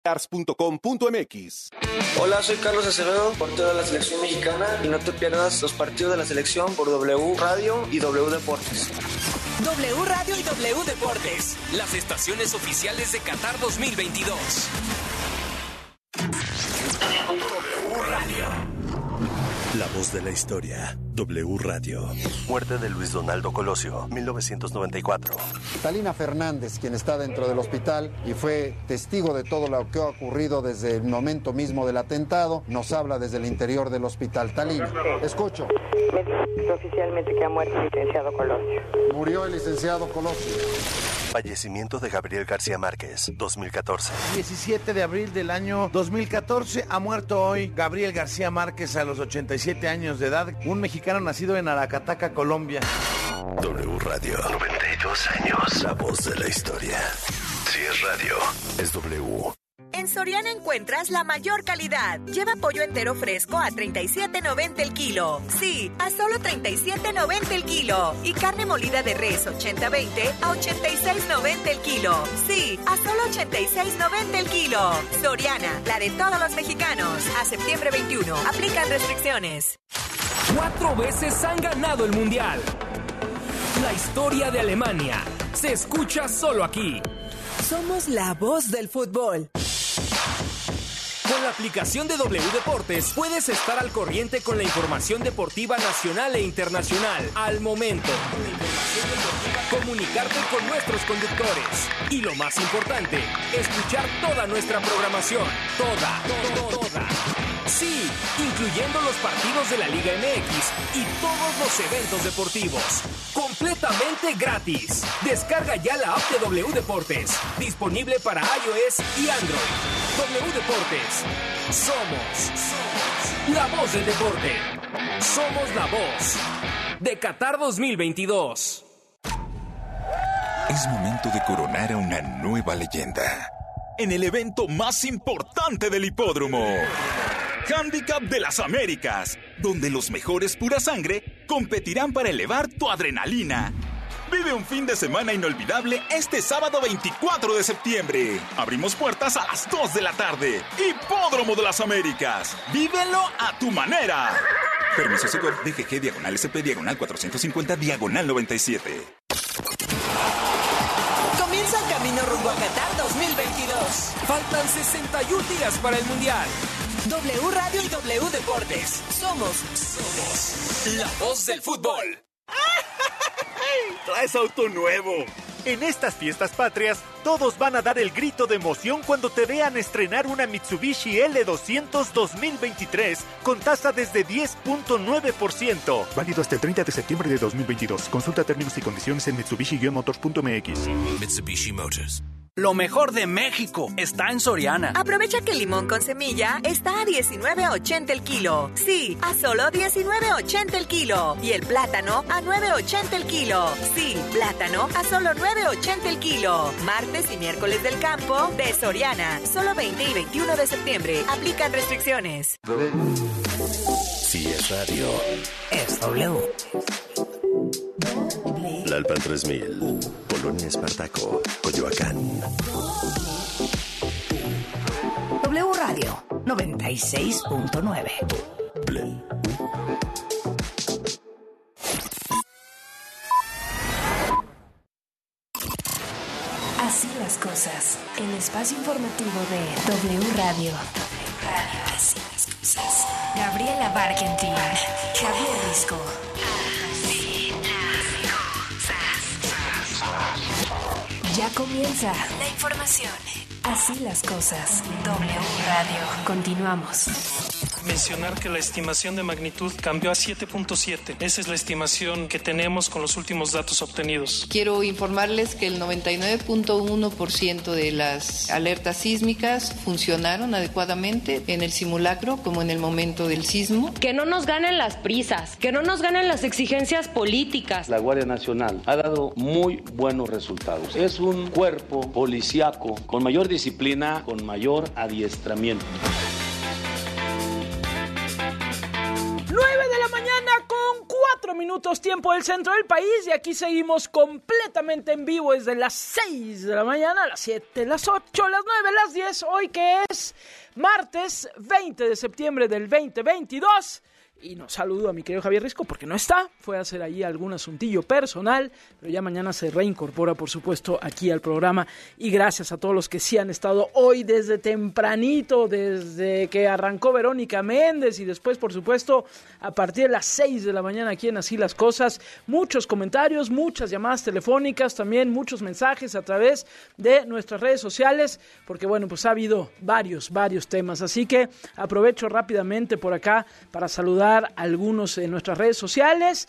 Stars.com.mx. Hola, soy Carlos Acevedo, portero de la selección mexicana, y no te pierdas los partidos de la selección por W Radio y W Deportes. W Radio y W Deportes, las estaciones oficiales de Qatar 2022. W Radio. La voz de la historia. W Radio. Muerte de Luis Donaldo Colosio, 1994. Talina Fernández, quien está dentro del hospital y fue testigo de todo lo que ha ocurrido desde el momento mismo del atentado, nos habla desde el interior del hospital. Talina, escucho. Me dice oficialmente que ha muerto el licenciado Colosio. Murió el licenciado Colosio. Fallecimiento de Gabriel García Márquez, 2014. 17 de abril del año 2014, ha muerto hoy Gabriel García Márquez a los 87 años de edad, un mexicano nacido en Aracataca, Colombia. W Radio, 92 años, la voz de la historia. Si es radio, es W. En Soriana encuentras la mayor calidad. Lleva pollo entero fresco a $37.90 el kilo. Sí, a solo $37.90 el kilo. Y carne molida de res 80-20 a $86.90 el kilo. Sí, a solo $86.90 el kilo. Soriana, la de todos los mexicanos. A septiembre 21. Aplican restricciones. 4 veces han ganado el Mundial. La historia de Alemania se escucha solo aquí. Somos la voz del fútbol. Con la aplicación de W Deportes puedes estar al corriente con la información deportiva nacional e internacional al momento. Comunicarte con nuestros conductores. Y lo más importante, escuchar toda nuestra programación. Toda. Sí, incluyendo los partidos de la Liga MX y todos los eventos deportivos. Completamente gratis. Descarga ya la app de W Deportes. Disponible para iOS y Android. W Deportes. Somos la voz del deporte. Somos la voz de Qatar 2022. Es momento de coronar a una nueva leyenda en el evento más importante del hipódromo. Handicap de las Américas, donde los mejores pura sangre competirán para elevar tu adrenalina. Vive un fin de semana inolvidable este sábado 24 de septiembre. Abrimos puertas a las 2 de la tarde. Hipódromo de las Américas. Vívelo a tu manera. Permiso Segov DGG /SP/450/97. Comienza el camino rumbo a Qatar 2022. Faltan 61 días para el Mundial. W Radio y W Deportes. Somos la voz del fútbol. ¡Traes auto nuevo! En estas fiestas patrias, todos van a dar el grito de emoción cuando te vean estrenar una Mitsubishi L200 2023 con tasa desde 10.9%. Válido hasta el 30 de septiembre de 2022. Consulta términos y condiciones en Mitsubishi-motors.mx. Mitsubishi Motors. Lo mejor de México está en Soriana. Aprovecha que el limón con semilla está a $19.80 el kilo. Sí, a solo $19.80 el kilo. Y el plátano a $9.80 el kilo. Sí, plátano a solo $9.80 el kilo. Martes y miércoles del campo de Soriana. Solo 20 y 21 de septiembre. Aplican restricciones. Si es radio, es W. Lalpan 3000, Polonia Espartaco, Coyoacán. W Radio 96.9. Así las cosas. El espacio informativo de W Radio. Así las cosas. Gabriela Barkentin, Javier Risco. Ya comienza la información. Así las cosas. W Radio. Continuamos. Mencionar que la estimación de magnitud cambió a 7.7. Esa es la estimación que tenemos con los últimos datos obtenidos. Quiero informarles que el 99.1% de las alertas sísmicas funcionaron adecuadamente en el simulacro como en el momento del sismo. Que no nos ganen las prisas, que no nos ganen las exigencias políticas. La Guardia Nacional ha dado muy buenos resultados. Es un cuerpo policíaco con mayor disciplina, con mayor adiestramiento. 9 de la mañana con 4 4 minutos, tiempo del centro del país, y aquí seguimos completamente en vivo desde las 6 de la mañana, las 7, las 8, las 9, las 10, hoy que es martes 20 de septiembre del 2022. Y nos saludo a mi querido Javier Risco porque no está, fue a hacer ahí algún asuntillo personal, pero ya mañana se reincorpora, por supuesto, aquí al programa. Y gracias a todos los que sí han estado hoy desde tempranito, desde que arrancó Verónica Méndez y después, por supuesto, a partir de las 6 de la mañana aquí en Así las Cosas. Muchos comentarios, muchas llamadas telefónicas, también muchos mensajes a través de nuestras redes sociales, porque bueno, pues ha habido varios temas. Así que aprovecho rápidamente por acá para saludar algunos en nuestras redes sociales.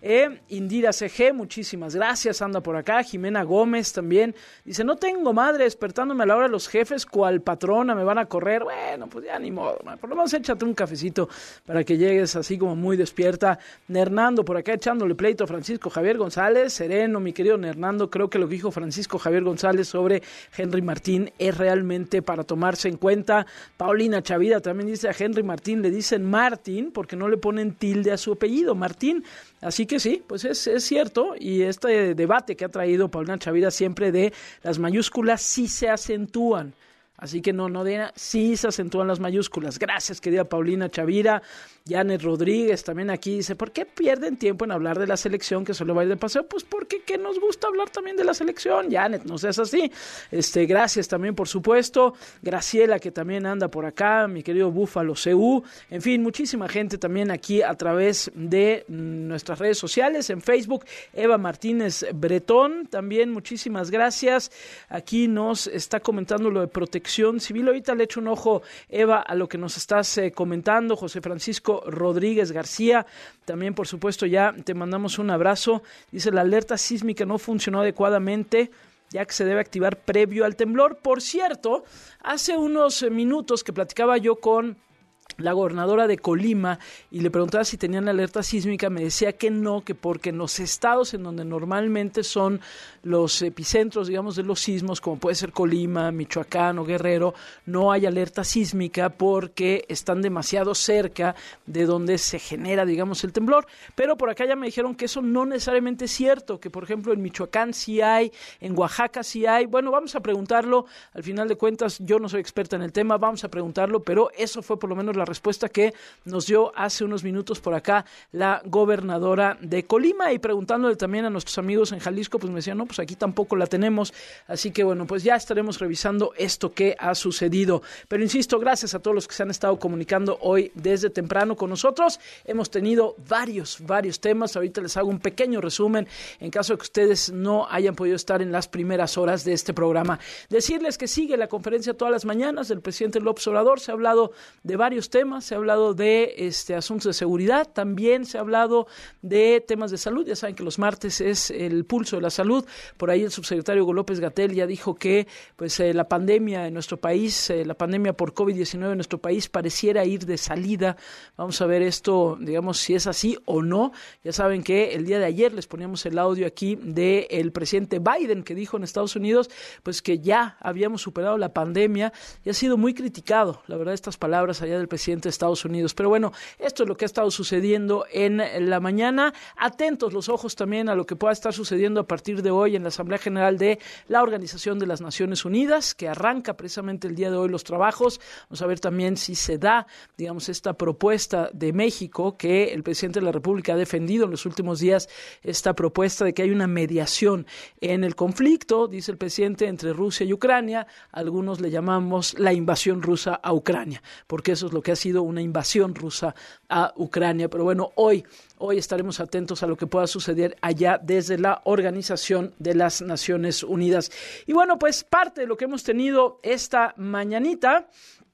Indira CG, muchísimas gracias, anda por acá. Jimena Gómez también dice: no tengo madre, despertándome a la hora de los jefes, cual patrona me van a correr. Bueno, pues ya ni modo, man. Por lo menos échate un cafecito para que llegues así como muy despierta. Nernando por acá echándole pleito a Francisco Javier González. Sereno, mi querido Nernando, creo que lo que dijo Francisco Javier González sobre Henry Martín es realmente para tomarse en cuenta. Paulina Chavida también dice: a Henry Martín le dicen Martín porque no le ponen tilde a su apellido, Martín. Así que sí, pues es cierto, y este debate que ha traído Paulina Chavida siempre de las mayúsculas sí se acentúan. Así que no digan, sí se acentúan las mayúsculas. Gracias, querida Paulina Chavira. Janet Rodríguez también aquí dice: ¿por qué pierden tiempo en hablar de la selección que solo va a ir de paseo? Pues porque que nos gusta hablar también de la selección. Janet, no seas así. Gracias también, por supuesto. Graciela, que también anda por acá, mi querido Búfalo CU. En fin, muchísima gente también aquí a través de nuestras redes sociales, en Facebook. Eva Martínez Bretón, también muchísimas gracias. Aquí nos está comentando lo de Protección Civil. Ahorita le echo un ojo, Eva, a lo que nos estás comentando. José Francisco Rodríguez García, también por supuesto ya te mandamos un abrazo. Dice: la alerta sísmica no funcionó adecuadamente, ya que se debe activar previo al temblor. Por cierto, hace unos minutos que platicaba yo con la gobernadora de Colima y le preguntaba si tenían alerta sísmica, me decía que no, que porque en los estados en donde normalmente son los epicentros, digamos, de los sismos, como puede ser Colima, Michoacán o Guerrero, no hay alerta sísmica porque están demasiado cerca de donde se genera, digamos, el temblor. Pero por acá ya me dijeron que eso no necesariamente es cierto, que por ejemplo en Michoacán sí hay, en Oaxaca sí hay. Bueno, vamos a preguntarlo, al final de cuentas yo no soy experta en el tema, vamos a preguntarlo, pero eso fue por lo menos la respuesta que nos dio hace unos minutos por acá la gobernadora de Colima. Y preguntándole también a nuestros amigos en Jalisco, pues me decían: no, pues aquí tampoco la tenemos. Así que bueno, pues ya estaremos revisando esto que ha sucedido. Pero insisto, gracias a todos los que se han estado comunicando hoy desde temprano con nosotros. Hemos tenido varios temas. Ahorita les hago un pequeño resumen en caso de que ustedes no hayan podido estar en las primeras horas de este programa. Decirles que sigue la conferencia todas las mañanas del presidente López Obrador. Se ha hablado de varios temas, se ha hablado de asuntos de seguridad, también se ha hablado de temas de salud. Ya saben que los martes es el pulso de la salud. Por ahí el subsecretario Hugo López-Gatell ya dijo que pues la pandemia en nuestro país, la pandemia por COVID-19 en nuestro país pareciera ir de salida. Vamos a ver esto, digamos, si es así o no. Ya saben que el día de ayer les poníamos el audio aquí del presidente Biden, que dijo en Estados Unidos pues que ya habíamos superado la pandemia, y ha sido muy criticado, la verdad, estas palabras allá del presidente de Estados Unidos. Pero bueno, esto es lo que ha estado sucediendo en la mañana. Atentos los ojos también a lo que pueda estar sucediendo a partir de hoy en la Asamblea General de la Organización de las Naciones Unidas, que arranca precisamente el día de hoy los trabajos. Vamos a ver también si se da, digamos, esta propuesta de México, que el presidente de la República ha defendido en los últimos días, esta propuesta de que hay una mediación en el conflicto, dice el presidente, entre Rusia y Ucrania. Algunos le llamamos la invasión rusa a Ucrania, porque eso es lo que ha sido una invasión rusa a Ucrania. Pero bueno, hoy estaremos atentos a lo que pueda suceder allá desde la Organización de las Naciones Unidas. Y bueno, pues parte de lo que hemos tenido esta mañanita.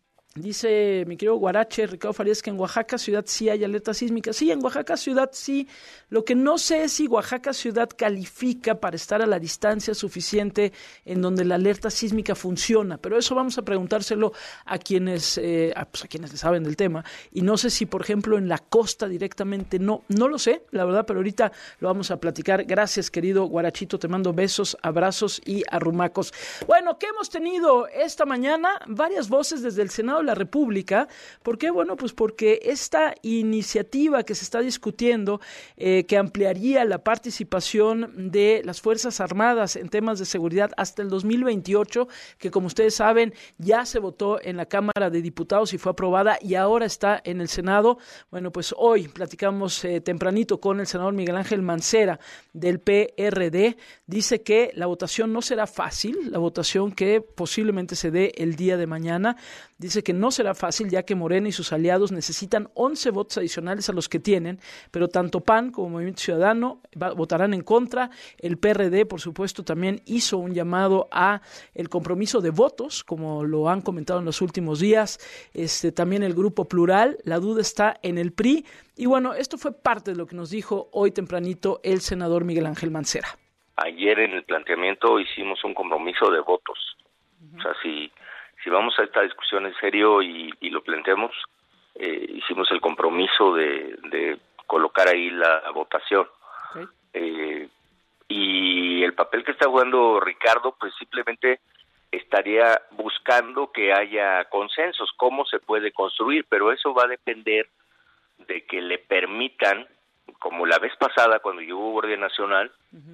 Dice mi querido Guarache, Ricardo Farías, que en Oaxaca ciudad sí hay alerta sísmica. Sí, en Oaxaca ciudad sí. Lo que no sé es si Oaxaca ciudad califica para estar a la distancia suficiente en donde la alerta sísmica funciona. Pero eso vamos a preguntárselo a quienes le saben del tema. Y no sé si, por ejemplo, en la costa directamente no lo sé, la verdad, pero ahorita lo vamos a platicar. Gracias, querido Guarachito, te mando besos, abrazos y arrumacos. Bueno, ¿qué hemos tenido esta mañana? Varias voces desde el Senado de la República. ¿Por qué? Bueno, pues porque esta iniciativa que se está discutiendo, que ampliaría la participación de las Fuerzas Armadas en temas de seguridad hasta el 2028, que como ustedes saben ya se votó en la Cámara de Diputados y fue aprobada y ahora está en el Senado. Bueno, pues hoy platicamos tempranito con el senador Miguel Ángel Mancera del PRD. Dice que la votación no será fácil, la votación que posiblemente se dé el día de mañana. Dice que no será fácil ya que Morena y sus aliados necesitan 11 votos adicionales a los que tienen, pero tanto PAN como Movimiento Ciudadano votarán en contra. El PRD, por supuesto, también hizo un llamado a el compromiso de votos, como lo han comentado en los últimos días. También el Grupo Plural, la duda está en el PRI. Y bueno, esto fue parte de lo que nos dijo hoy tempranito el senador Miguel Ángel Mancera. Ayer en el planteamiento hicimos un compromiso de votos. O sea, si vamos a esta discusión en serio y lo planteamos, hicimos el compromiso de colocar ahí la votación. Okay. Y el papel que está jugando Ricardo, pues simplemente estaría buscando que haya consensos, cómo se puede construir, pero eso va a depender de que le permitan, como la vez pasada cuando llegó Guardia Nacional,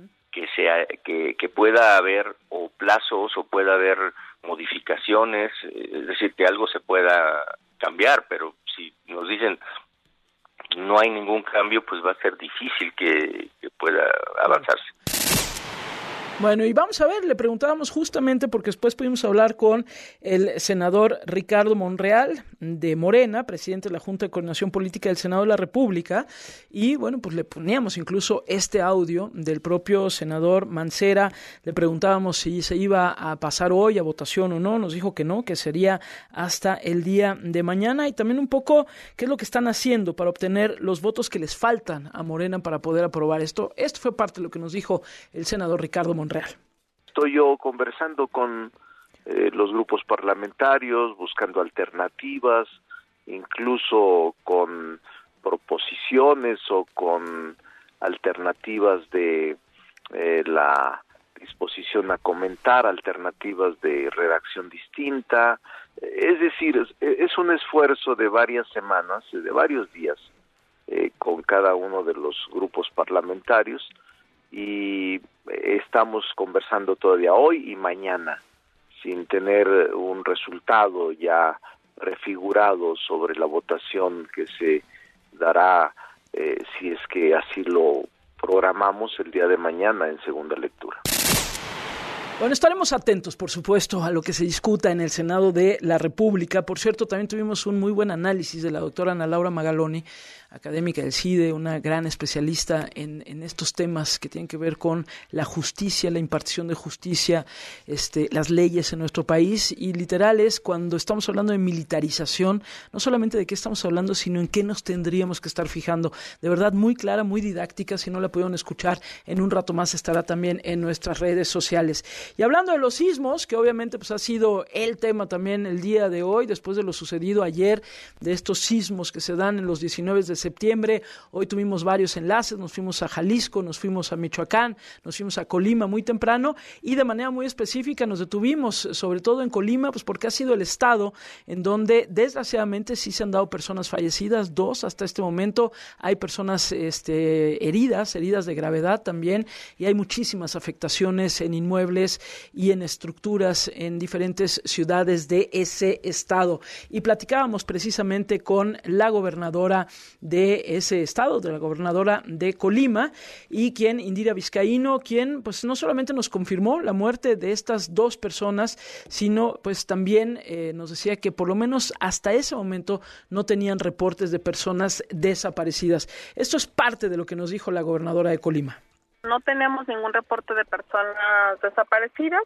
que pueda haber o plazos o pueda haber modificaciones, es decir, que algo se pueda cambiar, pero si nos dicen no hay ningún cambio, pues va a ser difícil que pueda avanzarse. Bueno, y vamos a ver, le preguntábamos justamente porque después pudimos hablar con el senador Ricardo Monreal de Morena, presidente de la Junta de Coordinación Política del Senado de la República, y bueno, pues le poníamos incluso este audio del propio senador Mancera, le preguntábamos si se iba a pasar hoy a votación o no, nos dijo que no, que sería hasta el día de mañana, y también un poco qué es lo que están haciendo para obtener los votos que les faltan a Morena para poder aprobar esto. Esto fue parte de lo que nos dijo el senador Ricardo Monreal. Estoy yo conversando con los grupos parlamentarios, buscando alternativas, incluso con proposiciones o con alternativas de la disposición a comentar, alternativas de redacción distinta. Es decir, es un esfuerzo de varias semanas, de varios días, con cada uno de los grupos parlamentarios, y estamos conversando todavía hoy y mañana sin tener un resultado ya prefigurado sobre la votación que se dará si es que así lo programamos el día de mañana en segunda lectura. Bueno, estaremos atentos, por supuesto, a lo que se discuta en el Senado de la República. Por cierto, también tuvimos un muy buen análisis de la doctora Ana Laura Magaloni, académica del CIDE, una gran especialista en estos temas que tienen que ver con la justicia, la impartición de justicia, las leyes en nuestro país. Y literal es cuando estamos hablando de militarización, no solamente de qué estamos hablando, sino en qué nos tendríamos que estar fijando. De verdad, muy clara, muy didáctica. Si no la pudieron escuchar, en un rato más estará también en nuestras redes sociales. Y hablando de los sismos, que obviamente pues ha sido el tema también el día de hoy, después de lo sucedido ayer, de estos sismos que se dan en los 19 de septiembre, hoy tuvimos varios enlaces, nos fuimos a Jalisco, nos fuimos a Michoacán, nos fuimos a Colima muy temprano, y de manera muy específica nos detuvimos, sobre todo en Colima, pues porque ha sido el estado en donde desgraciadamente sí se han dado personas fallecidas, 2 hasta este momento, hay personas heridas de gravedad también, y hay muchísimas afectaciones en inmuebles y en estructuras en diferentes ciudades de ese estado. Y platicábamos precisamente con la gobernadora de ese estado, de la gobernadora de Colima, y Indira Vizcaíno, quien pues no solamente nos confirmó la muerte de estas 2 personas, sino pues también nos decía que por lo menos hasta ese momento no tenían reportes de personas desaparecidas. Esto es parte de lo que nos dijo la gobernadora de Colima. No tenemos ningún reporte de personas desaparecidas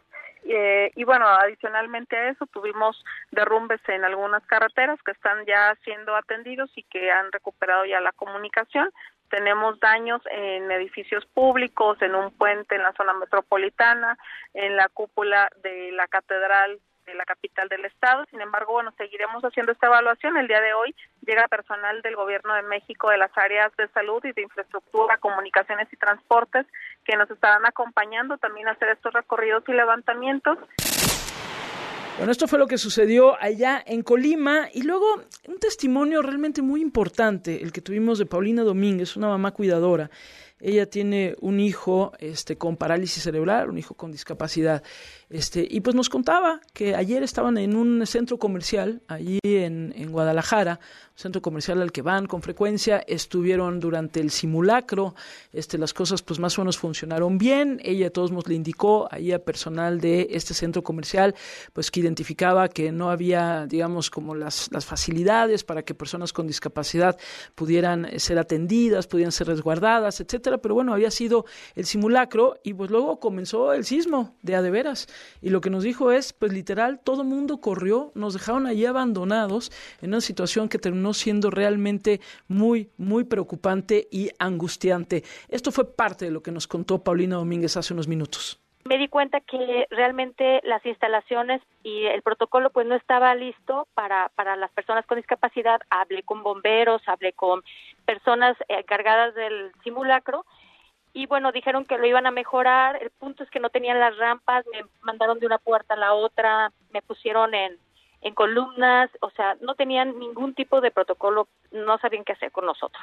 y bueno, adicionalmente a eso tuvimos derrumbes en algunas carreteras que están ya siendo atendidos y que han recuperado ya la comunicación. Tenemos daños en edificios públicos, en un puente en la zona metropolitana, en la cúpula de la catedral de la capital del estado. Sin embargo, bueno, seguiremos haciendo esta evaluación. El día de hoy llega personal del Gobierno de México de las áreas de salud y de infraestructura, comunicaciones y transportes que nos estarán acompañando también a hacer estos recorridos y levantamientos. Bueno, esto fue lo que sucedió allá en Colima y luego un testimonio realmente muy importante, el que tuvimos de Paulina Domínguez, una mamá cuidadora. Ella tiene un hijo con parálisis cerebral, un hijo con discapacidad. Y pues nos contaba que ayer estaban en un centro comercial allí en Guadalajara, un centro comercial al que van con frecuencia. Estuvieron durante el simulacro, las cosas pues más o menos funcionaron bien. Ella de todos modos le indicó ahí a personal de este centro comercial pues que identificaba que no había, digamos, como las facilidades para que personas con discapacidad pudieran ser atendidas, pudieran ser resguardadas, etcétera. Pero bueno, había sido el simulacro y pues luego comenzó el sismo de a de veras. Y lo que nos dijo es, pues literal, todo mundo corrió, nos dejaron allí abandonados en una situación que terminó siendo realmente muy, muy preocupante y angustiante. Esto fue parte de lo que nos contó Paulina Domínguez hace unos minutos. Me di cuenta que realmente las instalaciones y el protocolo pues no estaba listo para las personas con discapacidad. Hablé con bomberos, hablé con personas encargadas del simulacro y bueno, dijeron que lo iban a mejorar. El punto es que no tenían las rampas, me mandaron de una puerta a la otra, me pusieron en columnas, o sea, no tenían ningún tipo de protocolo, no sabían qué hacer con nosotros.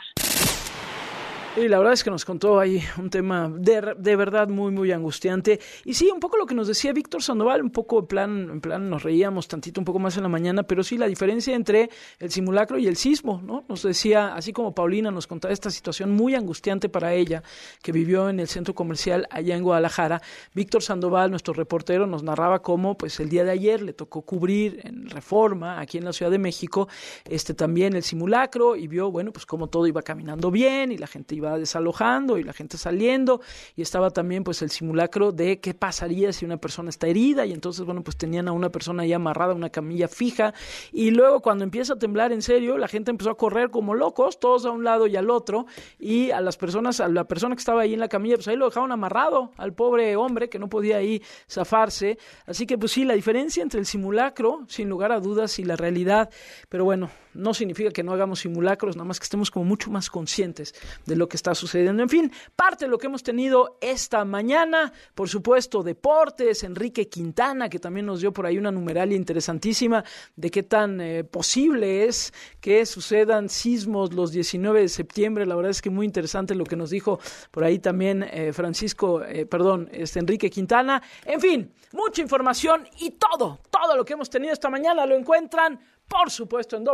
Y la verdad es que nos contó ahí un tema de verdad muy, muy angustiante. Y sí, un poco lo que nos decía Víctor Sandoval, un poco en plan nos reíamos tantito un poco más en la mañana, pero sí la diferencia entre el simulacro y el sismo, ¿no? Nos decía, así como Paulina nos contaba esta situación muy angustiante para ella, que vivió en el centro comercial allá en Guadalajara, Víctor Sandoval, nuestro reportero, nos narraba cómo pues el día de ayer le tocó cubrir en Reforma, aquí en la Ciudad de México, también el simulacro, y vio, bueno, pues cómo todo iba caminando bien y la gente iba desalojando y la gente saliendo, y estaba también pues el simulacro de qué pasaría si una persona está herida, y entonces bueno, pues tenían a una persona ahí amarrada a una camilla fija, y luego cuando empieza a temblar en serio, la gente empezó a correr como locos, todos a un lado y al otro, y a la persona que estaba ahí en la camilla, pues ahí lo dejaron amarrado al pobre hombre que no podía ahí zafarse. Así que pues sí, la diferencia entre el simulacro, sin lugar a dudas, y la realidad, pero bueno, no significa que no hagamos simulacros, nada más que estemos como mucho más conscientes de lo que está sucediendo. En fin, parte de lo que hemos tenido esta mañana, por supuesto, deportes, Enrique Quintana, que también nos dio por ahí una numeralia interesantísima de qué tan posible es que sucedan sismos los 19 de septiembre. La verdad es que muy interesante lo que nos dijo por ahí también Enrique Quintana. En fin, mucha información y todo lo que hemos tenido esta mañana lo encuentran, por supuesto, en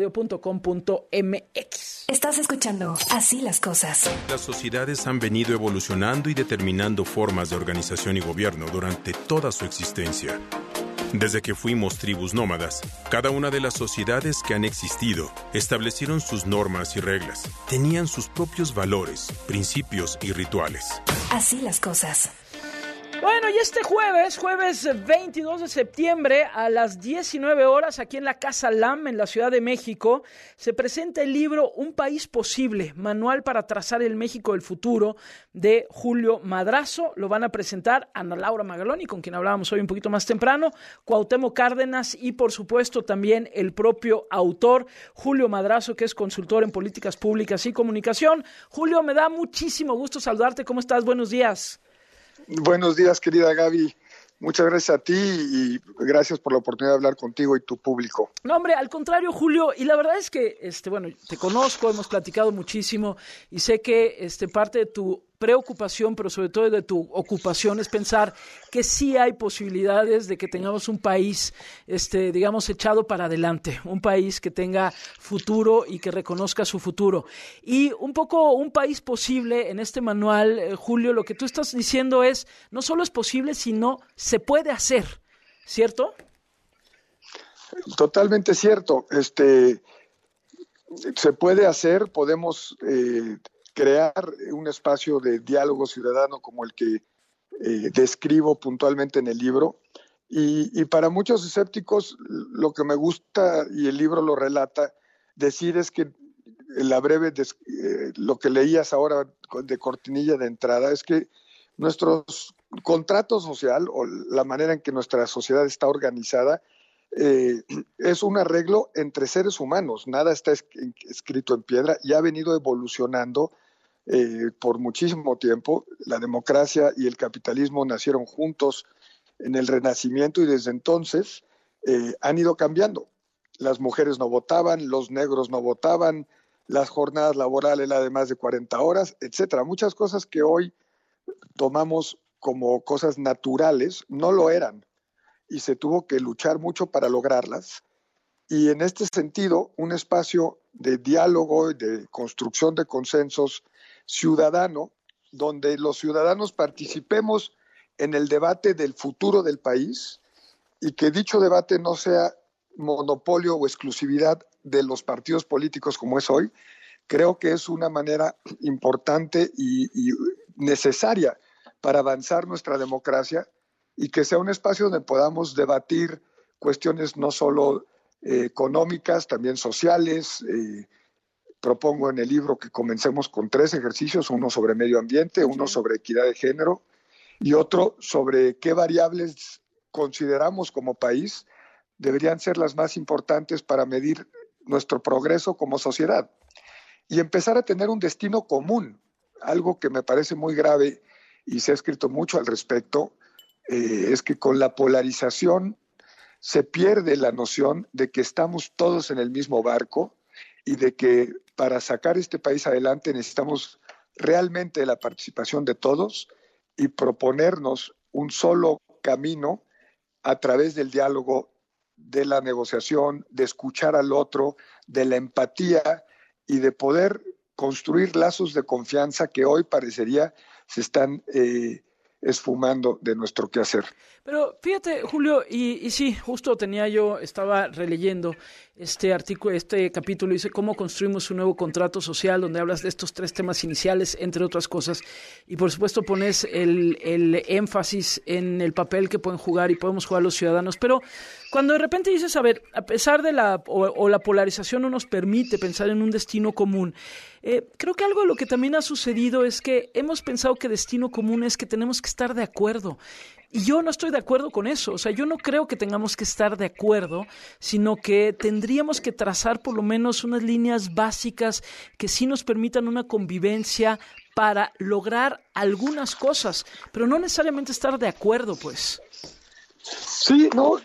wradio.com.mx. Estás escuchando Así las Cosas. Las sociedades han venido evolucionando y determinando formas de organización y gobierno durante toda su existencia. Desde que fuimos tribus nómadas, cada una de las sociedades que han existido establecieron sus normas y reglas. Tenían sus propios valores, principios y rituales. Así las cosas. Bueno, y este jueves 22 de septiembre a las 19 horas aquí en la Casa LAM en la Ciudad de México se presenta el libro Un País Posible, Manual para Trazar el México del Futuro de Julio Madrazo. Lo van a presentar Ana Laura Magaloni, con quien hablábamos hoy un poquito más temprano, Cuauhtémoc Cárdenas y por supuesto también el propio autor Julio Madrazo, que es consultor en políticas públicas y comunicación. Julio, me da muchísimo gusto saludarte. ¿Cómo estás? Buenos días. Buenos días, querida Gaby. Muchas gracias a ti y gracias por la oportunidad de hablar contigo y tu público. No, hombre, al contrario, Julio, y la verdad es que, te conozco, hemos platicado muchísimo y sé que parte de tu preocupación, pero sobre todo de tu ocupación es pensar que sí hay posibilidades de que tengamos un país, echado para adelante, un país que tenga futuro y que reconozca su futuro. Y un poco un país posible en este manual, Julio, lo que tú estás diciendo es, no solo es posible, sino se puede hacer, ¿cierto? Totalmente cierto. Se puede hacer, podemos crear un espacio de diálogo ciudadano como el que describo puntualmente en el libro. Y para muchos escépticos, lo que me gusta, y el libro lo relata, decir es que en la breve, lo que leías ahora de cortinilla de entrada, es que nuestro contrato social o la manera en que nuestra sociedad está organizada es un arreglo entre seres humanos. Nada está escrito en piedra y ha venido evolucionando por muchísimo tiempo. La democracia y el capitalismo nacieron juntos en el Renacimiento y desde entonces han ido cambiando. Las mujeres no votaban, los negros no votaban, las jornadas laborales eran de más de 40 horas, etcétera. Muchas cosas que hoy tomamos como cosas naturales no lo eran y se tuvo que luchar mucho para lograrlas. Y en este sentido, un espacio de diálogo y de construcción de consensos ciudadano, donde los ciudadanos participemos en el debate del futuro del país y que dicho debate no sea monopolio o exclusividad de los partidos políticos como es hoy, creo que es una manera importante y necesaria para avanzar nuestra democracia y que sea un espacio donde podamos debatir cuestiones no solo económicas, también sociales. Propongo en el libro que comencemos con 3 ejercicios, uno sobre medio ambiente, uno sobre equidad de género y otro sobre qué variables consideramos como país deberían ser las más importantes para medir nuestro progreso como sociedad y empezar a tener un destino común. Algo que me parece muy grave y se ha escrito mucho al respecto es que con la polarización se pierde la noción de que estamos todos en el mismo barco y de que para sacar este país adelante necesitamos realmente la participación de todos y proponernos un solo camino a través del diálogo, de la negociación, de escuchar al otro, de la empatía y de poder construir lazos de confianza que hoy parecería se están esfumando de nuestro quehacer. Pero fíjate, Julio, y sí, justo estaba releyendo este artículo, este capítulo, dice cómo construimos un nuevo contrato social, donde hablas de estos 3 temas iniciales, entre otras cosas, y por supuesto pones el énfasis en el papel que pueden jugar y podemos jugar los ciudadanos, pero cuando de repente dices, a ver, a pesar de la polarización no nos permite pensar en un destino común, creo que algo de lo que también ha sucedido es que hemos pensado que destino común es que tenemos que estar de acuerdo. Y yo no estoy de acuerdo con eso. O sea, yo no creo que tengamos que estar de acuerdo, sino que tendríamos que trazar por lo menos unas líneas básicas que sí nos permitan una convivencia para lograr algunas cosas, pero no necesariamente estar de acuerdo, pues. Sí, no,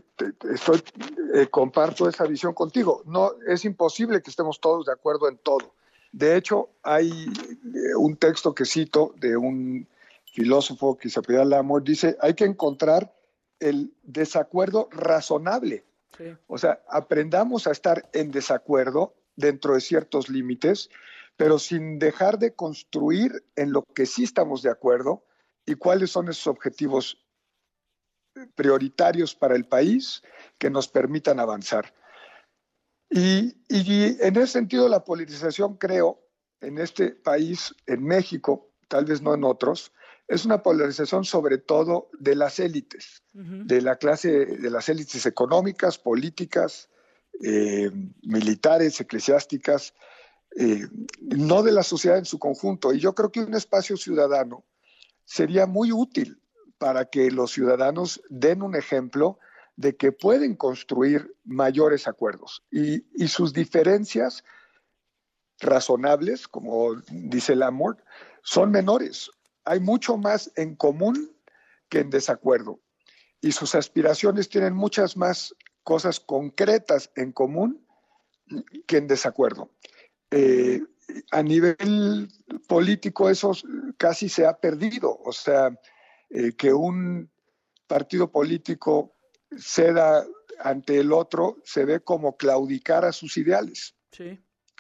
comparto esa visión contigo. No, es imposible que estemos todos de acuerdo en todo. De hecho, hay un texto que cito de un filósofo que se apellida Lamort, dice, hay que encontrar el desacuerdo razonable. Sí. O sea, aprendamos a estar en desacuerdo dentro de ciertos límites, pero sin dejar de construir en lo que sí estamos de acuerdo y cuáles son esos objetivos prioritarios para el país que nos permitan avanzar. Y en ese sentido la polarización, creo, en este país, en México, tal vez no en otros, es una polarización sobre todo de las élites, de las élites económicas, políticas, militares, eclesiásticas, no de la sociedad en su conjunto. Y yo creo que un espacio ciudadano sería muy útil para que los ciudadanos den un ejemplo de que pueden construir mayores acuerdos y sus diferencias razonables, como dice Lamort, son menores. Hay mucho más en común que en desacuerdo y sus aspiraciones tienen muchas más cosas concretas en común que en desacuerdo. A nivel político eso casi se ha perdido, o sea, que un partido político ceda ante el otro se ve como claudicar a sus ideales. Sí.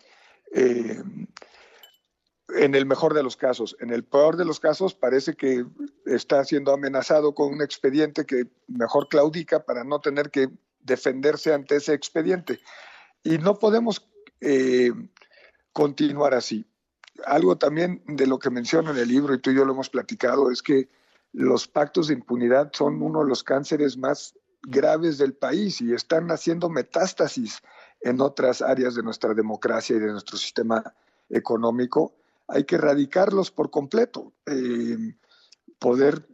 En el mejor de los casos. En el peor de los casos parece que está siendo amenazado con un expediente que mejor claudica para no tener que defenderse ante ese expediente. Y no podemos continuar así. Algo también de lo que menciono en el libro, y tú y yo lo hemos platicado, es que los pactos de impunidad son uno de los cánceres más graves del país y están haciendo metástasis en otras áreas de nuestra democracia y de nuestro sistema económico. Hay que erradicarlos por completo. Poder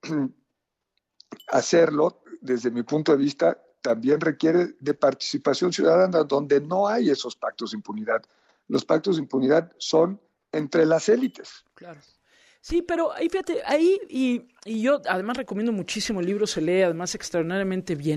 hacerlo, desde mi punto de vista, también requiere de participación ciudadana, donde no hay esos pactos de impunidad. Los pactos de impunidad son entre las élites. Claro. Sí, pero ahí fíjate, y yo además recomiendo muchísimo el libro, se lee además extraordinariamente bien.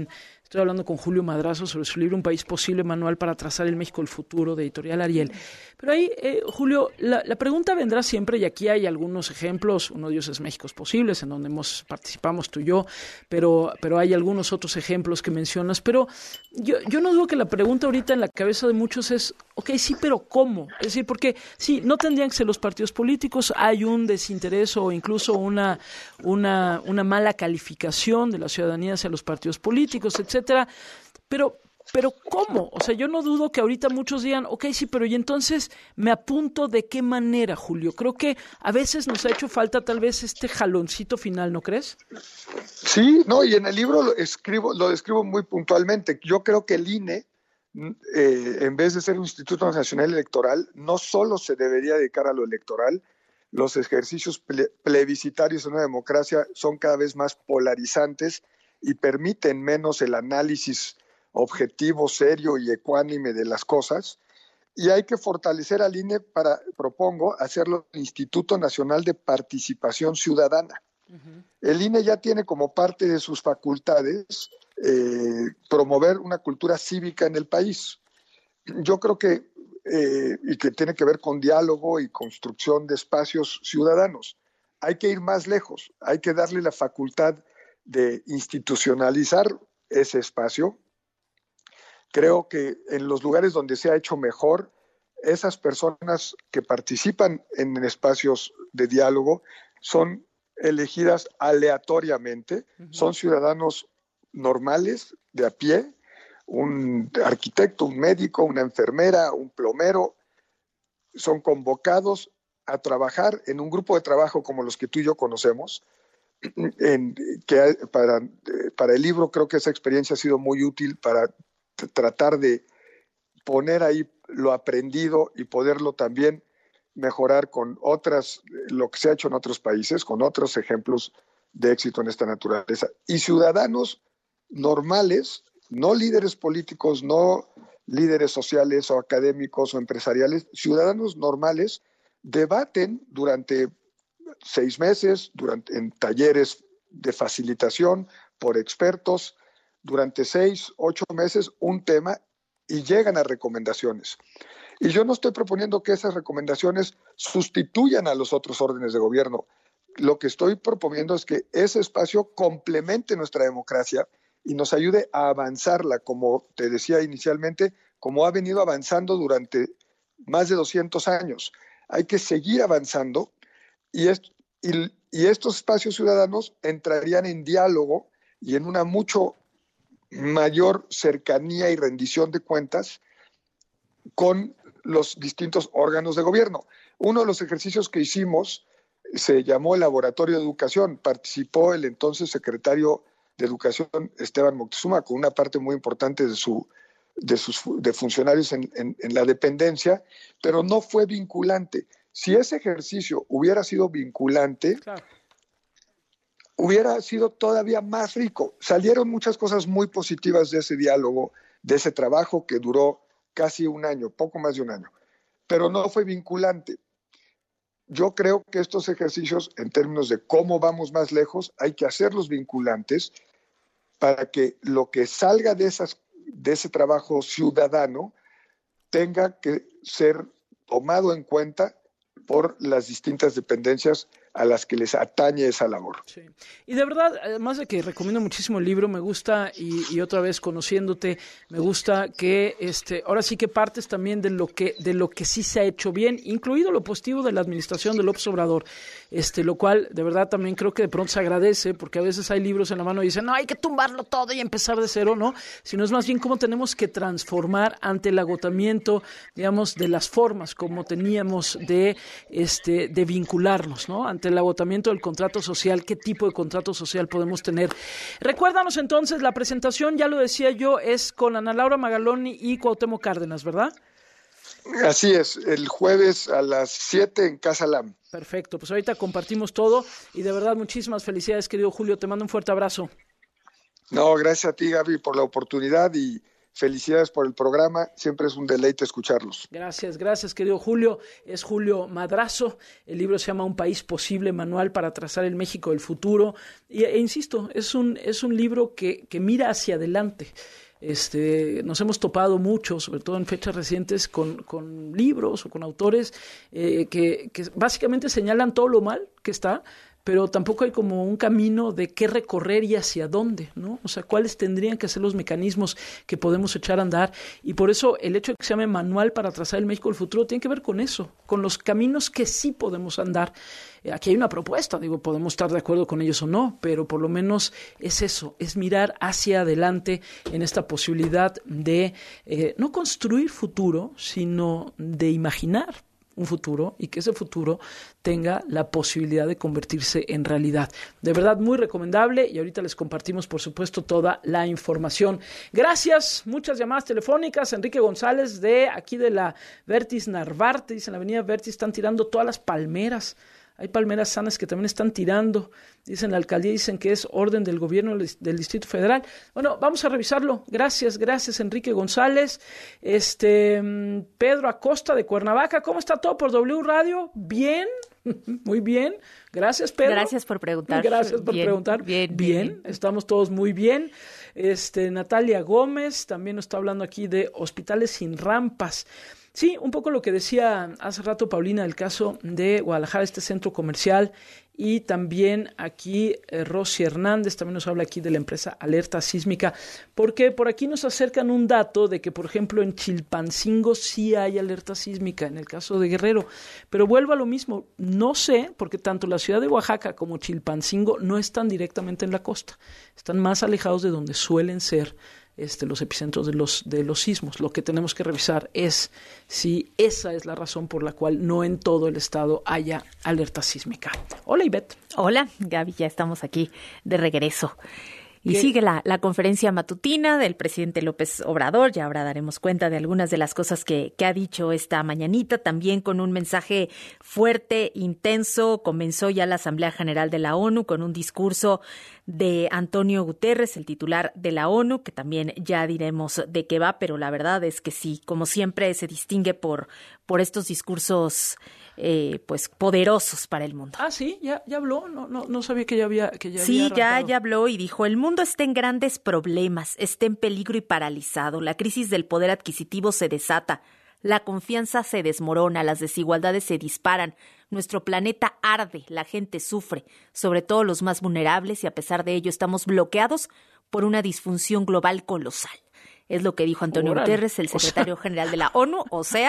Estoy hablando con Julio Madrazo sobre su libro Un país posible, manual para trazar el México del futuro, de Editorial Ariel. Pero ahí, Julio, la pregunta vendrá siempre, y aquí hay algunos ejemplos. Uno de ellos es México es posible, en donde participamos tú y yo, pero hay algunos otros ejemplos que mencionas. Pero yo no dudo que la pregunta ahorita en la cabeza de muchos es, ok, sí, pero ¿cómo? Es decir, porque sí, no tendrían que ser los partidos políticos, hay un desinterés o incluso una mala calificación de la ciudadanía hacia los partidos políticos, etcétera. Pero ¿cómo? O sea, yo no dudo que ahorita muchos digan, ok, sí, pero ¿y entonces me apunto de qué manera, Julio? Creo que a veces nos ha hecho falta tal vez este jaloncito final, ¿no crees? Sí, no, y en el libro lo describo muy puntualmente. Yo creo que el INE, en vez de ser un Instituto Nacional Electoral, no solo se debería dedicar a lo electoral. Los ejercicios plebiscitarios en una democracia son cada vez más polarizantes y permiten menos el análisis objetivo, serio y ecuánime de las cosas, y hay que fortalecer al INE propongo hacerlo Instituto Nacional de Participación Ciudadana. El INE ya tiene como parte de sus facultades promover una cultura cívica en el país. Yo creo que, y que tiene que ver con diálogo y construcción de espacios ciudadanos. Hay que ir más lejos, hay que darle la facultad de institucionalizar ese espacio. Creo que en los lugares donde se ha hecho mejor, esas personas que participan en espacios de diálogo son elegidas aleatoriamente, son ciudadanos normales, de a pie, un arquitecto, un médico, una enfermera, un plomero, son convocados a trabajar en un grupo de trabajo como los que tú y yo conocemos. Para el libro creo que esa experiencia ha sido muy útil para tratar de poner ahí lo aprendido y poderlo también mejorar con lo que se ha hecho en otros países, con otros ejemplos de éxito en esta naturaleza. Y ciudadanos normales, no líderes políticos, no líderes sociales o académicos o empresariales, ciudadanos normales debaten durante 6 meses, en talleres de facilitación por expertos, durante 6, 8 meses un tema y llegan a recomendaciones. Y yo no estoy proponiendo que esas recomendaciones sustituyan a los otros órdenes de gobierno. Lo que estoy proponiendo es que ese espacio complemente nuestra democracia y nos ayude a avanzarla, como te decía inicialmente, como ha venido avanzando durante más de 200 años. Hay que seguir avanzando y estos espacios ciudadanos entrarían en diálogo y en una mucho mayor cercanía y rendición de cuentas con los distintos órganos de gobierno. Uno de los ejercicios que hicimos se llamó el Laboratorio de Educación. Participó el entonces secretario de Educación, Esteban Moctezuma, con una parte muy importante de funcionarios en la dependencia, pero no fue vinculante. Si ese ejercicio hubiera sido vinculante, claro, hubiera sido todavía más rico. Salieron muchas cosas muy positivas de ese diálogo, de ese trabajo que duró casi un año, poco más de un año, pero no fue vinculante. Yo creo que estos ejercicios, en términos de cómo vamos más lejos, hay que hacerlos vinculantes para que lo que salga de ese trabajo ciudadano tenga que ser tomado en cuenta por las distintas dependencias a las que les atañe esa labor. Sí. Y de verdad, además de que recomiendo muchísimo el libro, me gusta, y otra vez conociéndote, me gusta que ahora sí que partes también de lo que sí se ha hecho bien, incluido lo positivo de la administración de López Obrador, lo cual de verdad también creo que de pronto se agradece, porque a veces hay libros en la mano y dicen, no, hay que tumbarlo todo y empezar de cero, ¿no? Sino es más bien cómo tenemos que transformar ante el agotamiento, digamos, de las formas como teníamos de vincularnos, ¿no? Ante el agotamiento del contrato social, ¿qué tipo de contrato social podemos tener? Recuérdanos entonces, la presentación, ya lo decía yo, es con Ana Laura Magaloni y Cuauhtémoc Cárdenas, ¿verdad? Así es, el jueves a las 7 en Casa Lam. Perfecto, pues ahorita compartimos todo y de verdad muchísimas felicidades, querido Julio, te mando un fuerte abrazo. No, gracias a ti, Gaby, por la oportunidad y felicidades por el programa, siempre es un deleite escucharlos. Gracias, querido Julio. Es Julio Madrazo. El libro se llama Un país posible, manual para trazar el México del futuro. E insisto, es un libro que mira hacia adelante. Nos hemos topado mucho, sobre todo en fechas recientes, con libros o con autores que básicamente señalan todo lo mal que está, pero tampoco hay como un camino de qué recorrer y hacia dónde, ¿no? O sea, cuáles tendrían que ser los mecanismos que podemos echar a andar. Y por eso el hecho de que se llame Manual para trazar el México del futuro tiene que ver con eso, con los caminos que sí podemos andar. Aquí hay una propuesta, podemos estar de acuerdo con ellos o no, pero por lo menos es eso, es mirar hacia adelante en esta posibilidad de no construir futuro, sino de imaginar un futuro y que ese futuro tenga la posibilidad de convertirse en realidad. De verdad, muy recomendable, y ahorita les compartimos, por supuesto, toda la información. Gracias, muchas llamadas telefónicas. Enrique González, de aquí de la Vertis Narvarte, dice, en la avenida Vertis están tirando todas las palmeras. Hay palmeras sanas que también están tirando. Dicen la alcaldía, dicen que es orden del gobierno del Distrito Federal. Bueno, vamos a revisarlo. Gracias, Enrique González. Pedro Acosta de Cuernavaca. ¿Cómo está todo por W Radio? Bien, muy bien. Gracias, Pedro. Gracias por preguntar. Bien. Estamos todos muy bien. Natalia Gómez también nos está hablando aquí de hospitales sin rampas. Sí, un poco lo que decía hace rato Paulina del caso de Guadalajara, este centro comercial, y también aquí Rosy Hernández también nos habla aquí de la empresa Alerta Sísmica, porque por aquí nos acercan un dato de que, por ejemplo, en Chilpancingo sí hay alerta sísmica, en el caso de Guerrero, pero vuelvo a lo mismo, no sé, porque tanto la ciudad de Oaxaca como Chilpancingo no están directamente en la costa, están más alejados de donde suelen ser los epicentros de los sismos. Lo que tenemos que revisar es si esa es la razón por la cual no en todo el estado haya alerta sísmica. Hola, Ivette. Hola, Gaby, ya estamos aquí de regreso. Y sigue la conferencia matutina del presidente López Obrador. Ya ahora daremos cuenta de algunas de las cosas que ha dicho esta mañanita, también con un mensaje fuerte, intenso. Comenzó ya la Asamblea General de la ONU con un discurso de Antonio Guterres, el titular de la ONU, que también ya diremos de qué va, pero la verdad es que sí, como siempre, se distingue por estos discursos pues poderosos para el mundo. Ah, sí, ya habló, no sabía que ya había Sí, arrancado. ya habló y dijo, el mundo está en grandes problemas, está en peligro y paralizado, la crisis del poder adquisitivo se desata, la confianza se desmorona, las desigualdades se disparan, nuestro planeta arde, la gente sufre, sobre todo los más vulnerables, y a pesar de ello estamos bloqueados por una disfunción global colosal. Es lo que dijo Antonio Guterres, el secretario general de la ONU,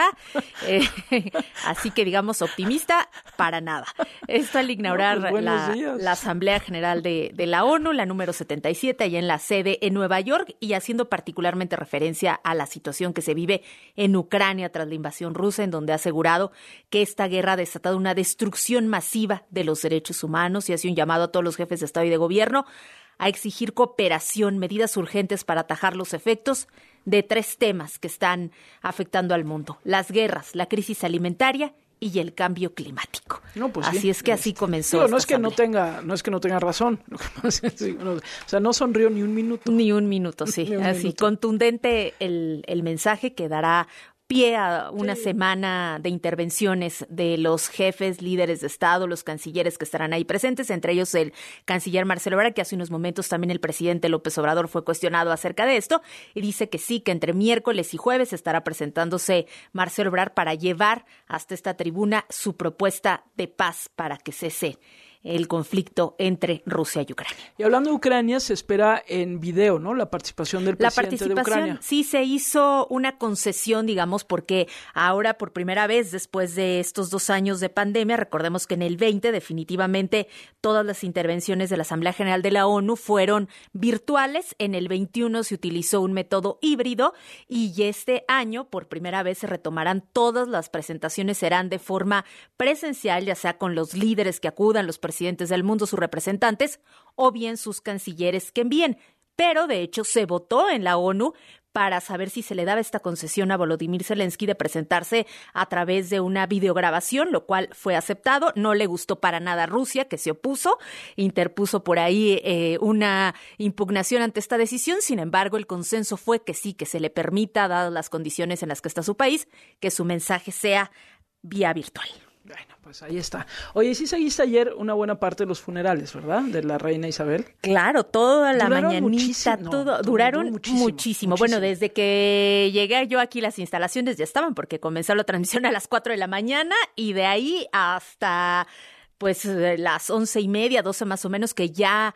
así que digamos optimista para nada. Esto al inaugurar la Asamblea General de la ONU, la número 77, allá en la sede en Nueva York, y haciendo particularmente referencia a la situación que se vive en Ucrania tras la invasión rusa, en donde ha asegurado que esta guerra ha desatado una destrucción masiva de los derechos humanos y hace un llamado a todos los jefes de Estado y de Gobierno a exigir cooperación, medidas urgentes para atajar los efectos de 3 temas que están afectando al mundo: las guerras, la crisis alimentaria y el cambio climático. Así es que así comenzó. No es que no tenga razón. O sea, no sonrió ni un minuto. Ni un minuto, sí. Así contundente el mensaje que dará pie a una semana de intervenciones de los jefes, líderes de Estado, los cancilleres que estarán ahí presentes, entre ellos el canciller Marcelo Ebrard, que hace unos momentos también el presidente López Obrador fue cuestionado acerca de esto, y dice que sí, que entre miércoles y jueves estará presentándose Marcelo Ebrard para llevar hasta esta tribuna su propuesta de paz para que cese el conflicto entre Rusia y Ucrania. Y hablando de Ucrania, se espera en video, ¿no?, la participación del presidente de Ucrania. Sí, se hizo una concesión, digamos, porque ahora por primera vez después de estos 2 años de pandemia, recordemos que en el 20 definitivamente todas las intervenciones de la Asamblea General de la ONU fueron virtuales, en el 21 se utilizó un método híbrido y este año por primera vez se retomarán todas las presentaciones, serán de forma presencial, ya sea con los líderes que acudan, los presidentes del mundo, sus representantes, o bien sus cancilleres que envíen. Pero, de hecho, se votó en la ONU para saber si se le daba esta concesión a Volodymyr Zelensky de presentarse a través de una videograbación, lo cual fue aceptado. No le gustó para nada a Rusia, que se opuso, interpuso por ahí una impugnación ante esta decisión. Sin embargo, el consenso fue que sí, que se le permita, dadas las condiciones en las que está su país, que su mensaje sea vía virtual. Bueno, pues ahí está. Oye, sí seguiste ayer una buena parte de los funerales, ¿verdad? De la reina Isabel. Claro, toda la mañanita, duraron muchísimo. Bueno, desde que llegué yo aquí las instalaciones ya estaban, porque comenzó la transmisión a las 4 de la mañana y de ahí hasta pues las 11:30, 12 más o menos, que ya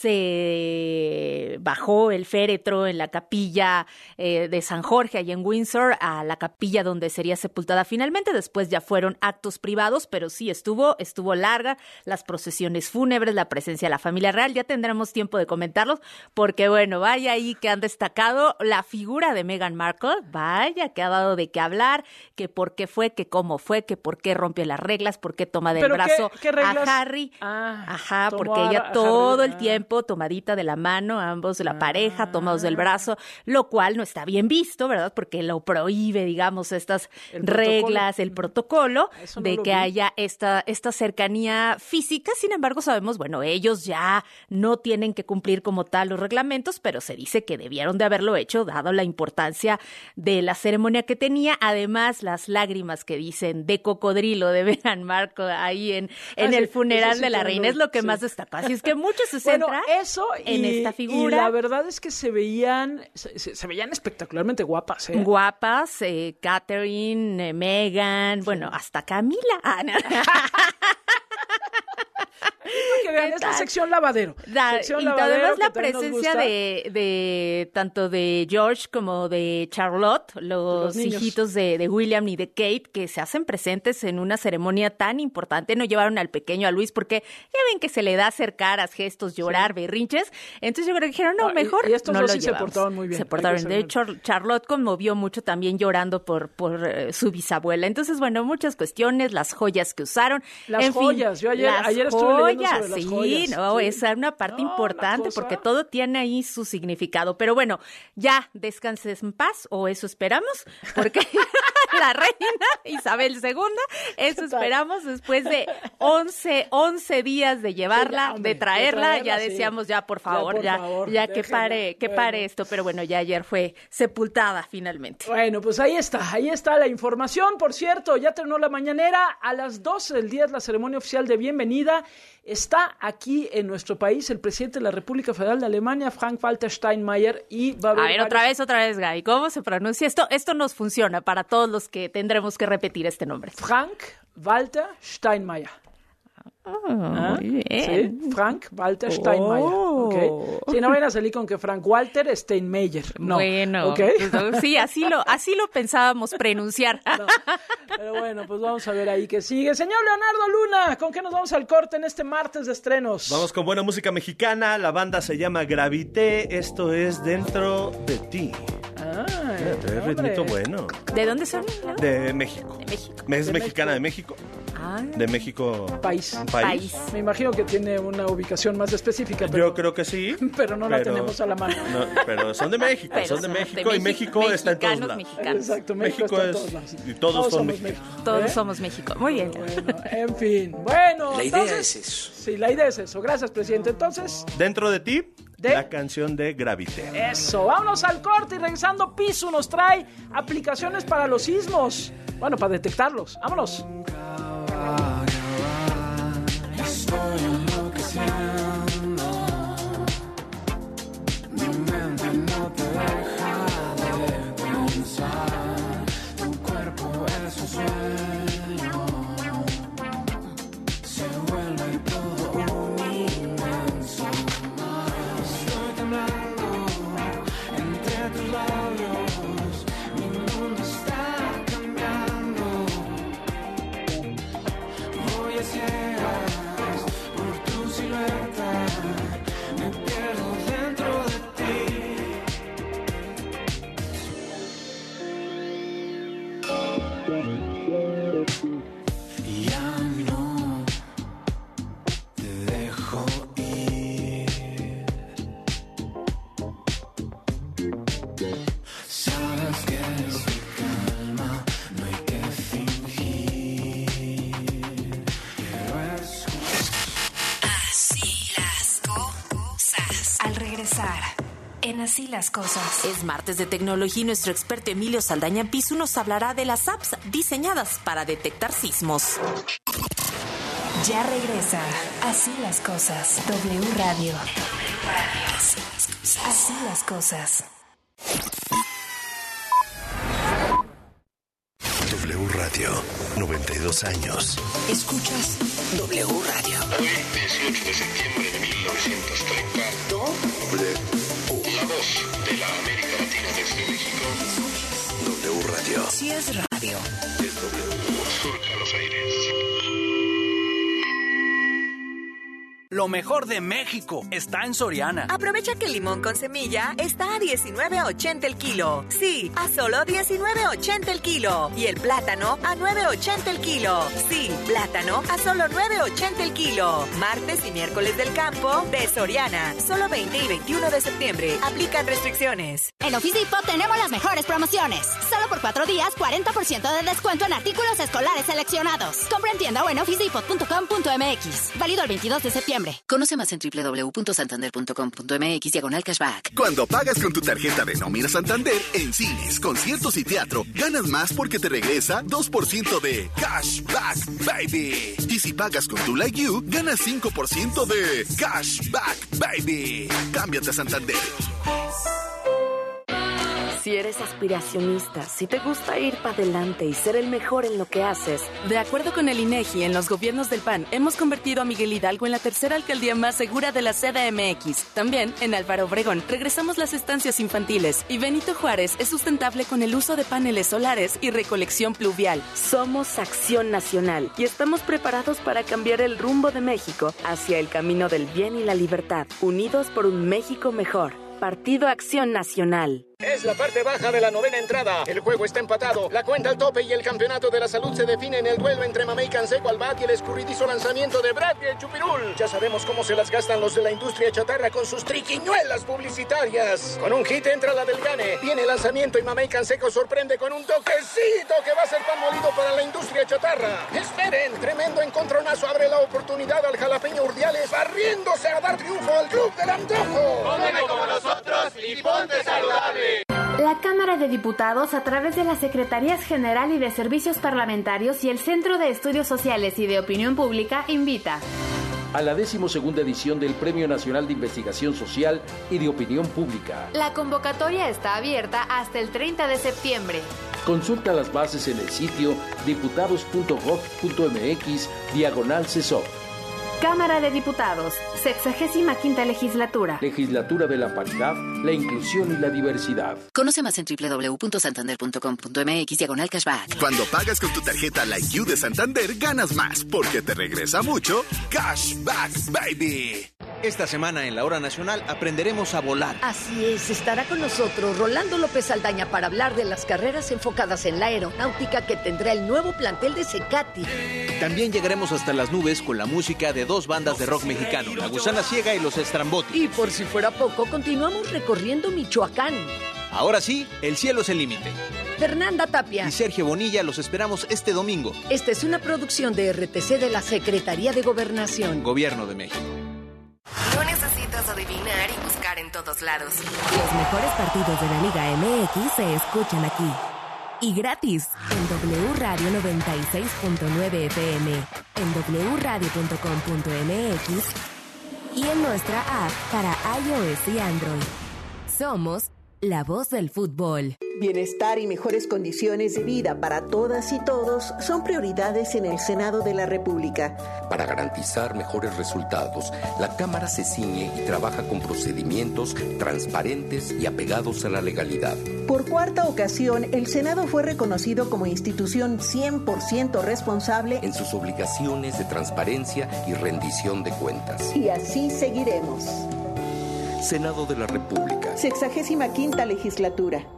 se bajó el féretro en la capilla de San Jorge, allá en Windsor, a la capilla donde sería sepultada finalmente. Después ya fueron actos privados, pero sí estuvo larga, las procesiones fúnebres, la presencia de la familia real. Ya tendremos tiempo de comentarlos, porque bueno, vaya ahí que han destacado la figura de Meghan Markle, vaya que ha dado de qué hablar, que por qué fue, que cómo fue, que por qué rompe las reglas, por qué toma del brazo a Harry, porque ella todo el tiempo tomadita de la mano, ambos de la pareja, tomados del brazo, lo cual no está bien visto, ¿verdad? Porque lo prohíbe, digamos, estas reglas, el protocolo de que haya esta cercanía física. Sin embargo, sabemos, bueno, ellos ya no tienen que cumplir como tal los reglamentos, pero se dice que debieron de haberlo hecho, dado la importancia de la ceremonia que tenía. Además, las lágrimas que dicen de cocodrilo de Meghan Markle ahí en el funeral de la reina es lo que más destacó. Así es que mucho se centra en esta figura. Y la verdad es que se veían espectacularmente guapas. Guapas, Catherine, Meghan, bueno, hasta Camila. Que vean, es la sección lavadero. Y además la presencia de tanto de George como de Charlotte, los hijitos de William y de Kate, que se hacen presentes en una ceremonia tan importante. No llevaron al pequeño, a Luis, porque ya ven que se le da hacer caras, gestos, llorar, berrinches. Entonces yo creo que dijeron, mejor y estos no dos lo sí llevamos. Se portaron muy bien. Se portaron. De hecho, Charlotte conmovió mucho también llorando por su bisabuela. Entonces, bueno, muchas cuestiones, las joyas que usaron. Las joyas. Yo ayer estuve leyendo sobre las joyas. Esa es una parte importante porque todo tiene ahí su significado. Pero bueno, ya descanses en paz, o eso esperamos, porque la reina Isabel II, eso esperamos después de 11 días de llevarla, de traerla, ya decíamos, ya por favor, ya que pare esto. Pero bueno, ya ayer fue sepultada finalmente. Bueno, pues ahí está la información. Por cierto, ya terminó la mañanera. A las 12 del día es la ceremonia oficial de bienvenida. Está aquí en nuestro país el presidente de la República Federal de Alemania, Frank-Walter Steinmeier, y va a haber... A ver, otra vez, Gaby, ¿cómo se pronuncia esto? Esto nos funciona para todos los que tendremos que repetir este nombre. Frank-Walter Steinmeier. Muy bien. Sí, Frank-Walter Steinmeier. Okay. Sí, no vayan a salir con que Frank-Walter Steinmeier. No. Bueno, ¿okay? Sí, así lo pensábamos pronunciar. No. Pero bueno, pues vamos a ver ahí qué sigue. Señor Leonardo Luna, ¿con qué nos vamos al corte en este martes de estrenos? Vamos con buena música mexicana. La banda se llama Gravité. Esto es Dentro de Ti. Es ritmito bueno. ¿De dónde son? De México. ¿Es mexicana de México? De México. País. País. Me imagino que tiene una ubicación más específica. Yo creo que sí. Pero no la tenemos a la mano. No, pero son de México. Y México está en todos lados. Exacto, México está en todos lados. Y todos son México. Todos somos México. Muy bien. Bueno, en fin. Bueno, la idea es eso. Sí, la idea es eso. Gracias, presidente. Entonces, Dentro de Ti, la canción de Gravité. Eso, vámonos al corte y regresando, Pisu nos trae aplicaciones para los sismos. Bueno, para detectarlos. Vámonos. Estoy enloqueciendo. Mi mente no te deja de pensar. Tu cuerpo es un sueño. Se vuelve todo un inmenso mar. Estoy temblando entre tus labios. Mi mundo está cambiando. Voy a ciegas por tu silueta, me pierdo dentro de ti. Y a mí no te dejo ir. en Así las Cosas. Es martes de tecnología y nuestro experto Emilio Saldaña Pisu nos hablará de las apps diseñadas para detectar sismos. Ya regresa Así las Cosas. W Radio. Así las cosas. W Radio, 92 años. Escuchas W Radio. Hoy, 18 de septiembre de 1930. La voz de la América Latina desde México. W Radio. Sí es radio. Es W. Surca los aires. Lo mejor de México está en Soriana. Aprovecha que el limón con semilla está a $19.80 el kilo. Sí, a solo $19.80 el kilo. Y el plátano a $9.80 el kilo. Sí, plátano a solo $9.80 el kilo. Martes y miércoles del campo de Soriana. Solo 20 y 21 de septiembre. Aplican restricciones. En Office Depot tenemos las mejores promociones. Solo por 4 días, 40% de descuento en artículos escolares seleccionados. Compra en tienda o en officedepot.com.mx. Válido el 22 de septiembre. Conoce más en www.santander.com.mx/cashback. Cuando pagas con tu tarjeta de nómina Santander en cines, conciertos y teatro, ganas más porque te regresa 2% de Cashback Baby. Y si pagas con tu Like You, ganas 5% de Cashback Baby. Cámbiate a Santander. Si eres aspiracionista, si te gusta ir para adelante y ser el mejor en lo que haces. De acuerdo con el INEGI, en los gobiernos del PAN, hemos convertido a Miguel Hidalgo en la tercera alcaldía más segura de la CDMX. También, en Álvaro Obregón, regresamos las estancias infantiles. Y Benito Juárez es sustentable con el uso de paneles solares y recolección pluvial. Somos Acción Nacional y estamos preparados para cambiar el rumbo de México hacia el camino del bien y la libertad. Unidos por un México mejor. Partido Acción Nacional. Es la parte baja de la novena entrada. El juego está empatado. La cuenta al tope y el campeonato de la salud se define en el duelo entre Mamey Canseco al bat y el escurridizo lanzamiento de Brad y el Chupirul. Ya sabemos cómo se las gastan los de la industria chatarra con sus triquiñuelas publicitarias. Con un hit entra la del Gane. Viene el lanzamiento y Mamey Canseco sorprende con un toquecito que va a ser pan molido para la industria chatarra. Esperen, tremendo encontronazo abre la oportunidad al jalapeño Urdiales barriéndose a dar triunfo al club del antojo. Cómeme como nosotros y ponte saludable. La Cámara de Diputados, a través de las Secretarías General y de Servicios Parlamentarios y el Centro de Estudios Sociales y de Opinión Pública, invita a la 12ª edición del Premio Nacional de Investigación Social y de Opinión Pública. La convocatoria está abierta hasta el 30 de septiembre. Consulta las bases en el sitio diputados.gov.mx/CESOP. Cámara de Diputados, 65ª Legislatura. Legislatura de la Paridad, la Inclusión y la Diversidad. Conoce más en www.santander.com.mx/cashback. Cuando pagas con tu tarjeta Like You de Santander, ganas más porque te regresa mucho Cashback Baby. Esta semana en la Hora Nacional aprenderemos a volar. Así es, estará con nosotros Rolando López Saldaña para hablar de las carreras enfocadas en la aeronáutica que tendrá el nuevo plantel de Cecati. También llegaremos hasta las nubes con la música de dos bandas de rock mexicano, La Gusana Ciega y Los Estrambotis. Y por si fuera poco, continuamos recorriendo Michoacán. Ahora sí, el cielo es el límite. Fernanda Tapia y Sergio Bonilla los esperamos este domingo. Esta es una producción de RTC de la Secretaría de Gobernación. Gobierno de México. No necesitas adivinar y buscar en todos lados. Los mejores partidos de la Liga MX se escuchan aquí. Y gratis en W Radio 96.9 FM, en wradio.com.mx y en nuestra app para iOS y Android. Somos la voz del fútbol. Bienestar y mejores condiciones de vida para todas y todos son prioridades en el Senado de la República. Para garantizar mejores resultados, la Cámara se ciñe y trabaja con procedimientos transparentes y apegados a la legalidad. Por cuarta ocasión, el Senado fue reconocido como institución 100% responsable en sus obligaciones de transparencia y rendición de cuentas. Y así seguiremos. Senado de la República. 65ª Legislatura.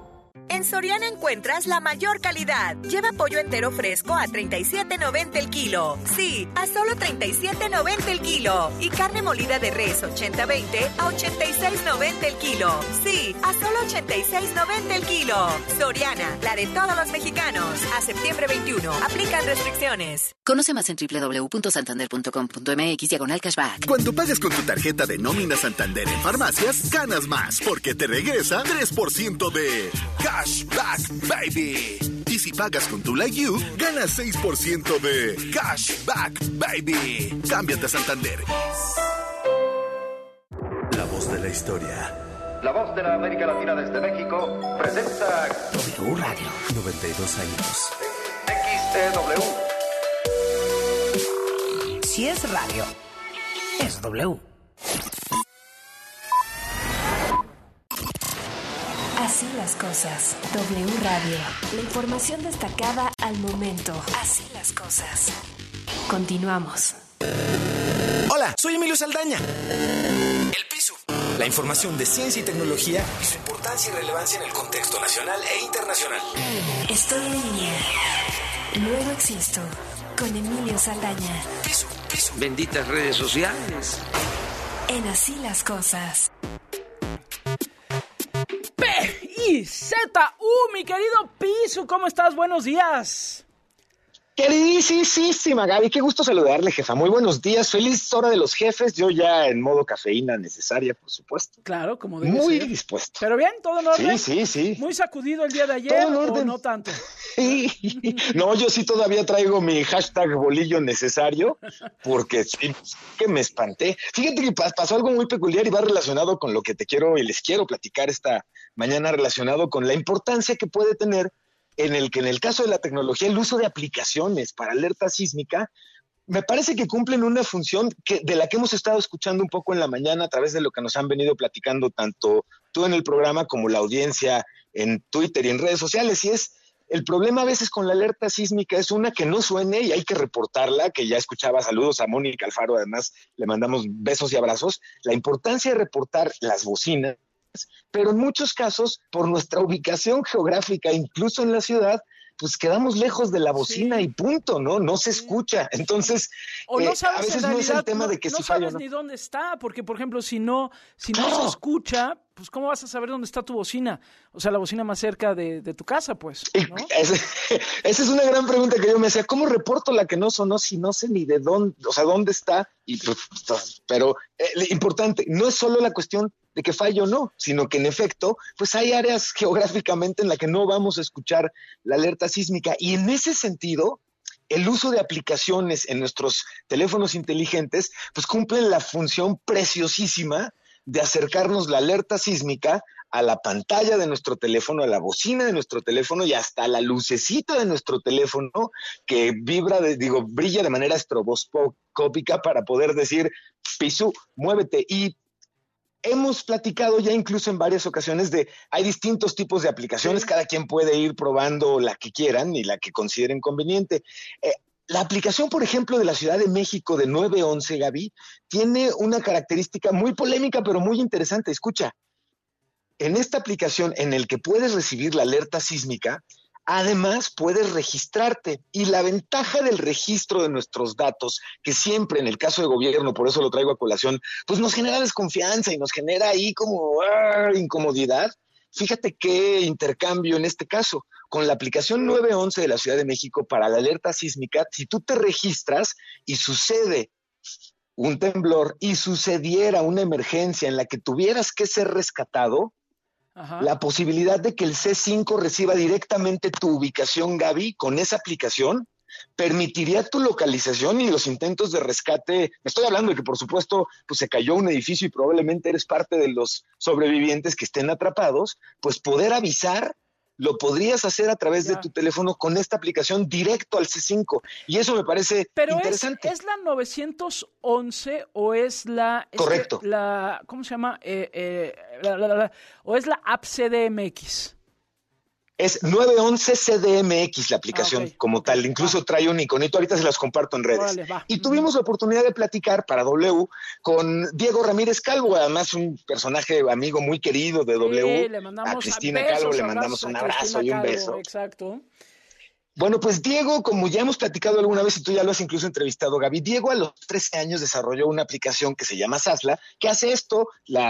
En Soriana encuentras la mayor calidad. Lleva pollo entero fresco a $37.90 el kilo. Sí, a solo $37.90 el kilo. Y carne molida de res 80-20 a $86.90 el kilo. Sí, a solo $86.90 el kilo. Soriana, la de todos los mexicanos. A septiembre 21. Aplican restricciones. Conoce más en www.santander.com.mx/cashback. Cuando pagas con tu tarjeta de nómina Santander en farmacias, ganas más porque te regresa 3% de Cashback Baby. Y si pagas con tu Like You, ganas 6% de Cashback Baby. Cámbiate a Santander. La voz de la historia. La voz de la América Latina desde México presenta W Radio. 92 años. XEW. Si es radio, es W. Así las cosas. W Radio. La información destacada al momento. Así las cosas. Continuamos. Hola, soy Emilio Saldaña. El Pisu. La información de ciencia y tecnología y su importancia y relevancia en el contexto nacional e internacional. Estoy en línea. Luego existo. Con Emilio Saldaña. Pisu. Benditas redes sociales. En Así las cosas. P-I-Z-U, mi querido Pisu, ¿cómo estás? Buenos días. Queridísima Gaby, qué gusto saludarle, jefa. Muy buenos días, feliz hora de los jefes. Yo ya en modo cafeína necesaria, por supuesto. Claro, como debe Muy ser. dispuesto. ¿Pero bien? ¿Todo en orden? Sí. ¿Muy sacudido el día de ayer o no tanto? Sí. No, yo sí todavía traigo mi hashtag bolillo necesario, porque sí, que me espanté. Fíjate que pasó algo muy peculiar y va relacionado con lo que te quiero y les quiero platicar esta mañana, relacionado con la importancia que puede tener en el caso de la tecnología, el uso de aplicaciones para alerta sísmica, me parece que cumplen una función de la que hemos estado escuchando un poco en la mañana a través de lo que nos han venido platicando tanto tú en el programa como la audiencia en Twitter y en redes sociales, y es el problema a veces con la alerta sísmica es una que no suene y hay que reportarla, que ya escuchaba, saludos a Mónica Alfaro, además le mandamos besos y abrazos, la importancia de reportar las bocinas, pero en muchos casos, por nuestra ubicación geográfica, incluso en la ciudad, pues quedamos lejos de la bocina y punto, ¿no? No se escucha. Entonces, o no sabes, a veces en realidad, no es el tema de que no si falla, sabes ¿no? ni dónde está, porque, por ejemplo, si no se escucha, pues ¿cómo vas a saber dónde está tu bocina? O sea, la bocina más cerca de tu casa, pues, ¿no? Esa es una gran pregunta que yo me hacía. ¿Cómo reporto la que no sonó si no sé ni de dónde, o sea, dónde está? Y pues, pero importante, no es solo la cuestión de que falle o no, sino que en efecto, pues hay áreas geográficamente en las que no vamos a escuchar la alerta sísmica. Y en ese sentido, el uso de aplicaciones en nuestros teléfonos inteligentes, pues cumplen la función preciosísima de acercarnos la alerta sísmica a la pantalla de nuestro teléfono, a la bocina de nuestro teléfono y hasta a la lucecita de nuestro teléfono que brilla de manera estroboscópica para poder decir, Pisu, muévete. Y hemos platicado ya incluso en varias ocasiones hay distintos tipos de aplicaciones, cada quien puede ir probando la que quieran y la que consideren conveniente. La aplicación, por ejemplo, de la Ciudad de México de 911, Gaby, tiene una característica muy polémica, pero muy interesante. Escucha, en esta aplicación en el que puedes recibir la alerta sísmica, además puedes registrarte. Y la ventaja del registro de nuestros datos, que siempre en el caso de gobierno, por eso lo traigo a colación, pues nos genera desconfianza y nos genera ahí como incomodidad. Fíjate qué intercambio en este caso. Con la aplicación 911 de la Ciudad de México para la alerta sísmica, si tú te registras y sucede un temblor y sucediera una emergencia en la que tuvieras que ser rescatado, la posibilidad de que el C5 reciba directamente tu ubicación, Gaby, con esa aplicación, permitiría tu localización y los intentos de rescate. Estoy hablando de que, por supuesto, pues se cayó un edificio y probablemente eres parte de los sobrevivientes que estén atrapados, pues poder avisar, lo podrías hacer a través de tu teléfono con esta aplicación directo al C5. Y eso me parece interesante. ¿Es la 911 o es la... Correcto. ¿Cómo se llama? O es la app CDMX. Es 911 CDMX la aplicación como tal, incluso trae un iconito, ahorita se las comparto en redes. Y tuvimos la oportunidad de platicar para W con Diego Ramírez Calvo, además un personaje amigo muy querido de W. Le mandamos a Cristina Calvo le mandamos un abrazo y un beso. Exacto. Bueno, pues Diego, como ya hemos platicado alguna vez y tú ya lo has incluso entrevistado, Gaby, Diego a los 13 años desarrolló una aplicación que se llama Sasla, que hace esto,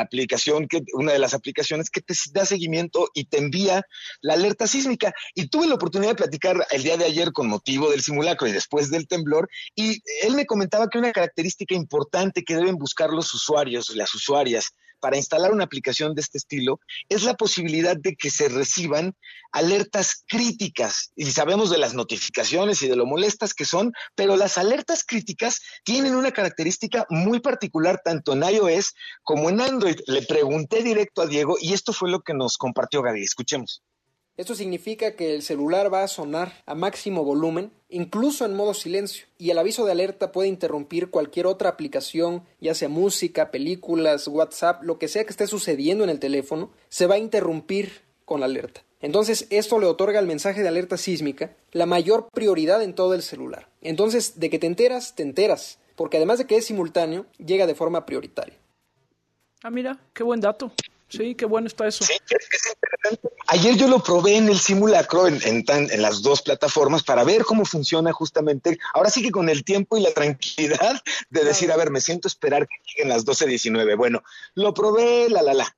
una de las aplicaciones que te da seguimiento y te envía la alerta sísmica. Y tuve la oportunidad de platicar el día de ayer con motivo del simulacro y después del temblor, y él me comentaba que una característica importante que deben buscar los usuarios, las usuarias, para instalar una aplicación de este estilo, es la posibilidad de que se reciban alertas críticas. Y sabemos de las notificaciones y de lo molestas que son, pero las alertas críticas tienen una característica muy particular tanto en iOS como en Android. Le pregunté directo a Diego y esto fue lo que nos compartió Gaby. Escuchemos. Esto significa que el celular va a sonar a máximo volumen, incluso en modo silencio, y el aviso de alerta puede interrumpir cualquier otra aplicación, ya sea música, películas, WhatsApp, lo que sea que esté sucediendo en el teléfono, se va a interrumpir con la alerta. Entonces, esto le otorga al mensaje de alerta sísmica la mayor prioridad en todo el celular. Entonces, de que te enteras, porque además de que es simultáneo, llega de forma prioritaria. Ah, mira, qué buen dato. Sí, qué bueno está eso. Sí, es interesante. Ayer yo lo probé en el simulacro, en las dos plataformas, para ver cómo funciona justamente. Ahora sí que con el tiempo y la tranquilidad de decir, a ver, me siento a esperar que lleguen las 12:19. Bueno, lo probé,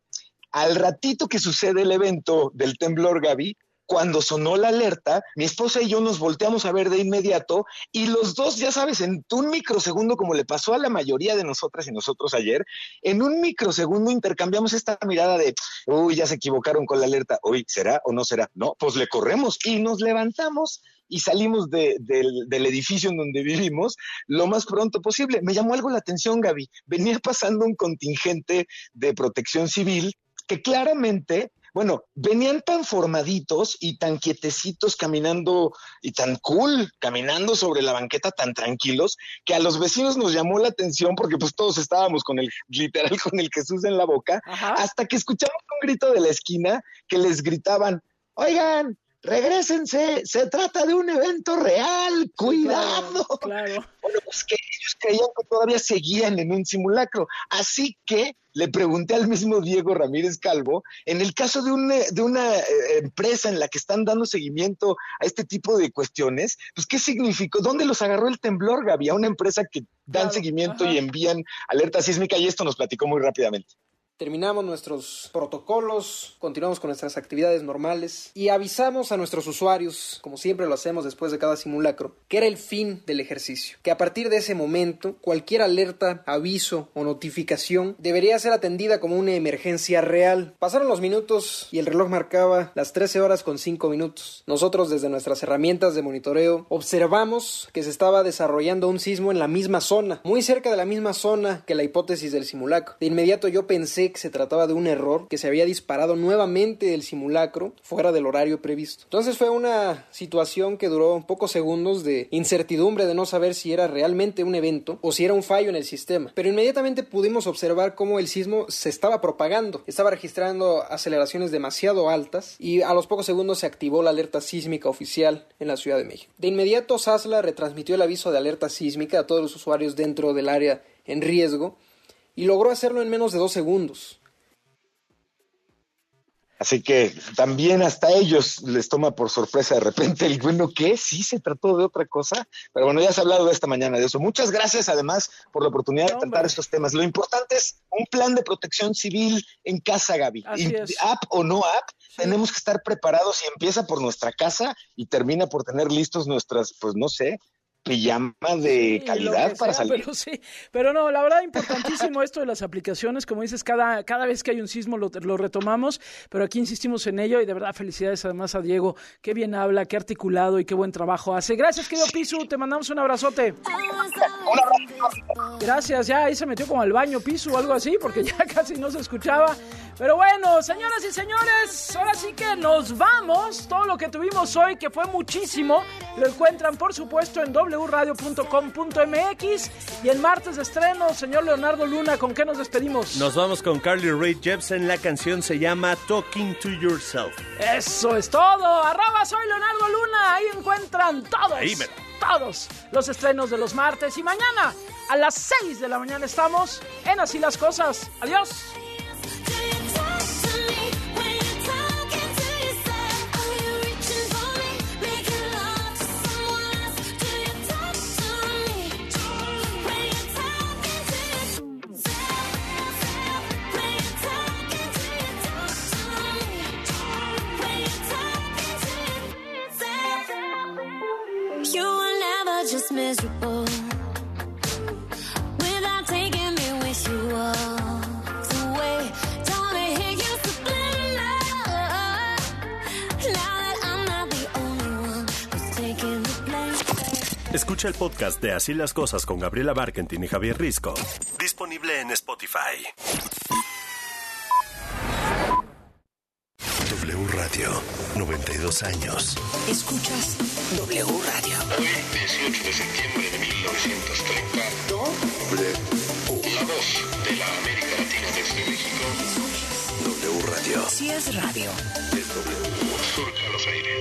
Al ratito que sucede el evento del temblor, Gaby, cuando sonó la alerta, mi esposa y yo nos volteamos a ver de inmediato y los dos, ya sabes, en un microsegundo, como le pasó a la mayoría de nosotras y nosotros ayer, en un microsegundo intercambiamos esta mirada de, uy, ya se equivocaron con la alerta, uy, ¿será o no será? No, pues le corremos y nos levantamos y salimos del edificio en donde vivimos lo más pronto posible. Me llamó algo la atención, Gaby. Venía pasando un contingente de protección civil que claramente... Bueno, venían tan formaditos y tan quietecitos caminando y tan cool, caminando sobre la banqueta tan tranquilos, que a los vecinos nos llamó la atención porque pues todos estábamos con el Jesús en la boca, hasta que escuchamos un grito de la esquina que les gritaban, oigan, regrésense, se trata de un evento real, cuidado. Sí, claro. Bueno, pues que ellos creían que todavía seguían en un simulacro, así que le pregunté al mismo Diego Ramírez Calvo, en el caso de una empresa en la que están dando seguimiento a este tipo de cuestiones, pues ¿qué significó? ¿Dónde los agarró el temblor, Gaby? A una empresa que dan seguimiento y envían alerta sísmica, y esto nos platicó muy rápidamente. Terminamos nuestros protocolos, continuamos con nuestras actividades normales y avisamos a nuestros usuarios, como siempre lo hacemos después de cada simulacro, que era el fin del ejercicio. Que a partir de ese momento, cualquier alerta, aviso o notificación debería ser atendida como una emergencia real. Pasaron los minutos y el reloj marcaba las 13:05. Nosotros, desde nuestras herramientas de monitoreo, observamos que se estaba desarrollando un sismo en la misma zona, muy cerca de la misma zona que la hipótesis del simulacro. De inmediato yo pensé que se trataba de un error, que se había disparado nuevamente el simulacro fuera del horario previsto. Entonces fue una situación que duró pocos segundos de incertidumbre, de no saber si era realmente un evento o si era un fallo en el sistema. Pero inmediatamente pudimos observar cómo el sismo se estaba propagando, estaba registrando aceleraciones demasiado altas y a los pocos segundos se activó la alerta sísmica oficial en la Ciudad de México. De inmediato Sasla retransmitió el aviso de alerta sísmica a todos los usuarios dentro del área en riesgo y logró hacerlo en menos de 2 segundos. Así que también hasta ellos les toma por sorpresa de repente el bueno, ¿qué? Sí se trató de otra cosa. Pero bueno, ya has hablado de esta mañana de eso. Muchas gracias además por la oportunidad de tratar estos temas. Lo importante es un plan de protección civil en casa, Gaby. App o no app, tenemos que estar preparados y empieza por nuestra casa y termina por tener listos nuestras, pues no sé, pijama de calidad para salir. Pero no, la verdad importantísimo esto de las aplicaciones, como dices, cada vez que hay un sismo lo retomamos, pero aquí insistimos en ello y de verdad felicidades además a Diego, qué bien habla, qué articulado y qué buen trabajo hace. Gracias, querido Pisu, te mandamos un abrazote. Gracias, ya ahí se metió como al baño Pisu o algo así, porque ya casi no se escuchaba. Pero bueno, señoras y señores, ahora sí que nos vamos. Todo lo que tuvimos hoy, que fue muchísimo, Lo encuentran, por supuesto, en wradio.com.mx. Y el martes de estreno, señor Leonardo Luna, ¿con qué nos despedimos? Nos vamos con Carly Rae Jepsen. La canción se llama Talking to Yourself. Eso es todo. @soy Leonardo Luna. Ahí encuentran todos los estrenos de los martes. Y mañana a las 6 de la mañana estamos en Así las Cosas. Adiós. Just miserable without taking me with you all the way. Don't hear you splendor. Now that I'm not the only one who's taking the blame. Escucha el podcast de Así las Cosas con Gabriela Barkentin y Javier Risco. Disponible en Spotify. W Radio, 92 años. Escuchas W Radio. Hoy, 18 de septiembre de 1930. W. La voz de la América Latina desde México. W Radio. Si es radio. Es W. Surca los aires.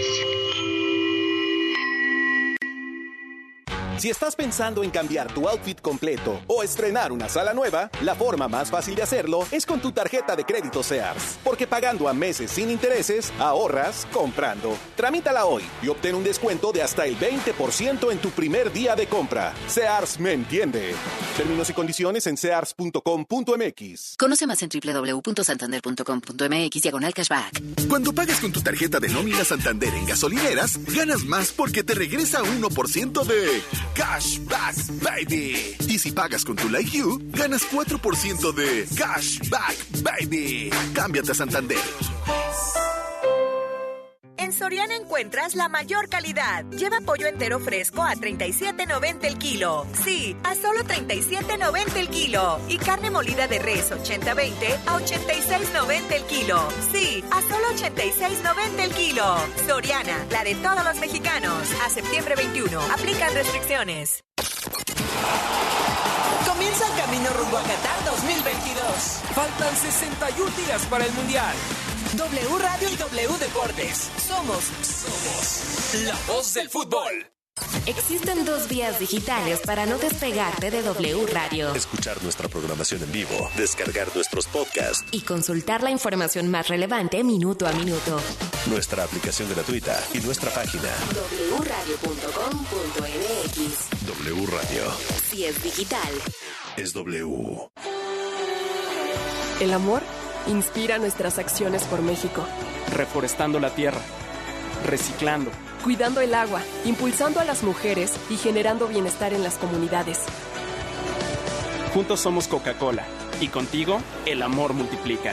Si estás pensando en cambiar tu outfit completo o estrenar una sala nueva, la forma más fácil de hacerlo es con tu tarjeta de crédito Sears. Porque pagando a meses sin intereses, ahorras comprando. Tramítala hoy y obtén un descuento de hasta el 20% en tu primer día de compra. Sears me entiende. Términos y condiciones en sears.com.mx. Conoce más en www.santander.com.mx/cashback. Cuando pagas con tu tarjeta de nómina Santander en gasolineras, ganas más porque te regresa 1% de Cashback Baby. Y si pagas con tu Like You, ganas 4% de Cashback Baby. Cámbiate a Santander. En Soriana encuentras la mayor calidad. Lleva pollo entero fresco a $37.90 el kilo. Sí, a solo $37.90 el kilo. Y carne molida de res 80-20 a $86.90 el kilo. Sí, a solo $86.90 el kilo. Soriana, la de todos los mexicanos. A septiembre 21. Aplican restricciones. Comienza el camino rumbo a Qatar 2022. Faltan 61 días para el Mundial. W Radio y W Deportes. Somos la voz del fútbol. Existen 2 vías digitales para no despegarte de W Radio. Escuchar nuestra programación en vivo, descargar nuestros podcasts y consultar la información más relevante minuto a minuto. Nuestra aplicación gratuita y nuestra página wradio.com.mx. W Radio. Si es digital, es W. El amor inspira nuestras acciones por México. Reforestando la tierra, reciclando, cuidando el agua, impulsando a las mujeres y generando bienestar en las comunidades. Juntos somos Coca-Cola y contigo el amor multiplica.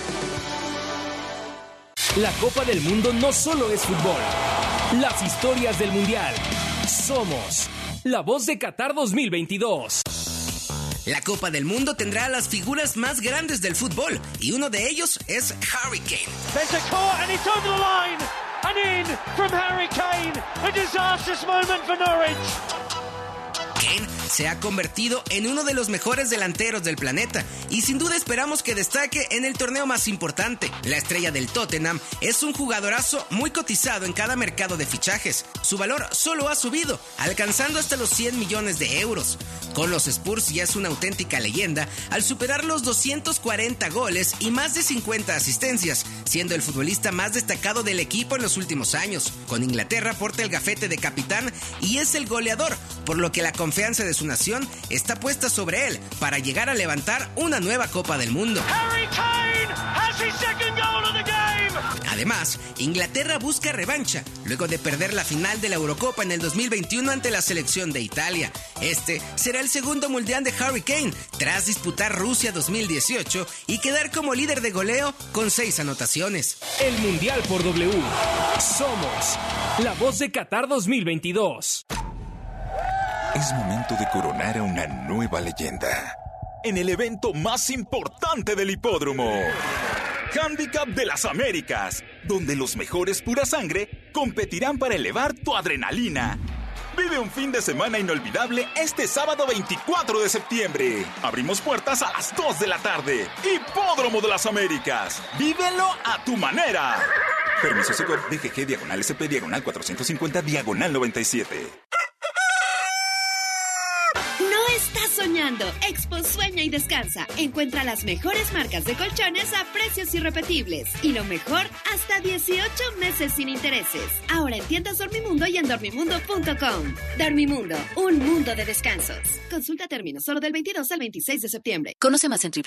La Copa del Mundo no solo es fútbol. Las historias del Mundial. Somos la voz de Qatar 2022. La Copa del Mundo tendrá a las figuras más grandes del fútbol y uno de ellos es Harry Kane. There's a corner and it's on the line and in from Harry Kane. A disastrous moment for Norwich. Kane se ha convertido en uno de los mejores delanteros del planeta y sin duda esperamos que destaque en el torneo más importante. La estrella del Tottenham es un jugadorazo muy cotizado en cada mercado de fichajes. Su valor solo ha subido, alcanzando hasta los 100 millones de euros. Con los Spurs ya es una auténtica leyenda al superar los 240 goles y más de 50 asistencias, siendo el futbolista más destacado del equipo en los últimos años. Con Inglaterra porta el gafete de capitán y es el goleador, por lo que la confianza de su nación está puesta sobre él para llegar a levantar una nueva Copa del Mundo. Harry Kane has his second goal of the game. Además, Inglaterra busca revancha luego de perder la final de la Eurocopa en el 2021 ante la selección de Italia. Este será el segundo mundial de Harry Kane tras disputar Rusia 2018 y quedar como líder de goleo con 6 anotaciones. El Mundial por W. Somos la voz de Qatar 2022. Es momento de coronar a una nueva leyenda en el evento más importante del hipódromo. Handicap de las Américas, donde los mejores pura sangre competirán para elevar tu adrenalina. Vive un fin de semana inolvidable este sábado 24 de septiembre. Abrimos puertas a las 2 de la tarde. Hipódromo de las Américas. Vívelo a tu manera. Permiso Segov DGG /SP /450 /97. Estás soñando. Expo Sueña y Descansa. Encuentra las mejores marcas de colchones a precios irrepetibles. Y lo mejor, hasta 18 meses sin intereses. Ahora en tiendas Dormimundo y en dormimundo.com. Dormimundo, un mundo de descansos. Consulta términos solo del 22 al 26 de septiembre. Conoce más en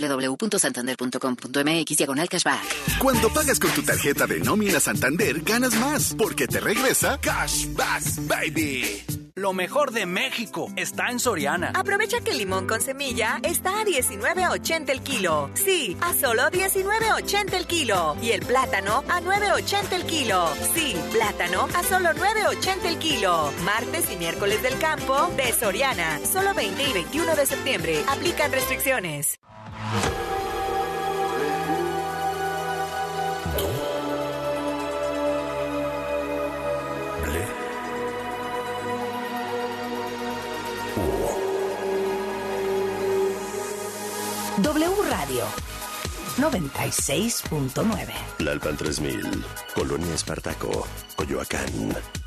www.santander.com.mx/cashback. Cuando pagas con tu tarjeta de nómina Santander, ganas más, porque te regresa Cashback Baby. Lo mejor de México está en Soriana. Aprovecha que el limón con semilla está a $19.80 el kilo. Sí, a solo $19.80 el kilo. Y el plátano a $9.80 el kilo. Sí, plátano a solo $9.80 el kilo. Martes y miércoles del campo de Soriana. Solo 20 y 21 de septiembre. Aplican restricciones. W Radio 96.9. Tlalpan 3000, Colonia Espartaco, Coyoacán.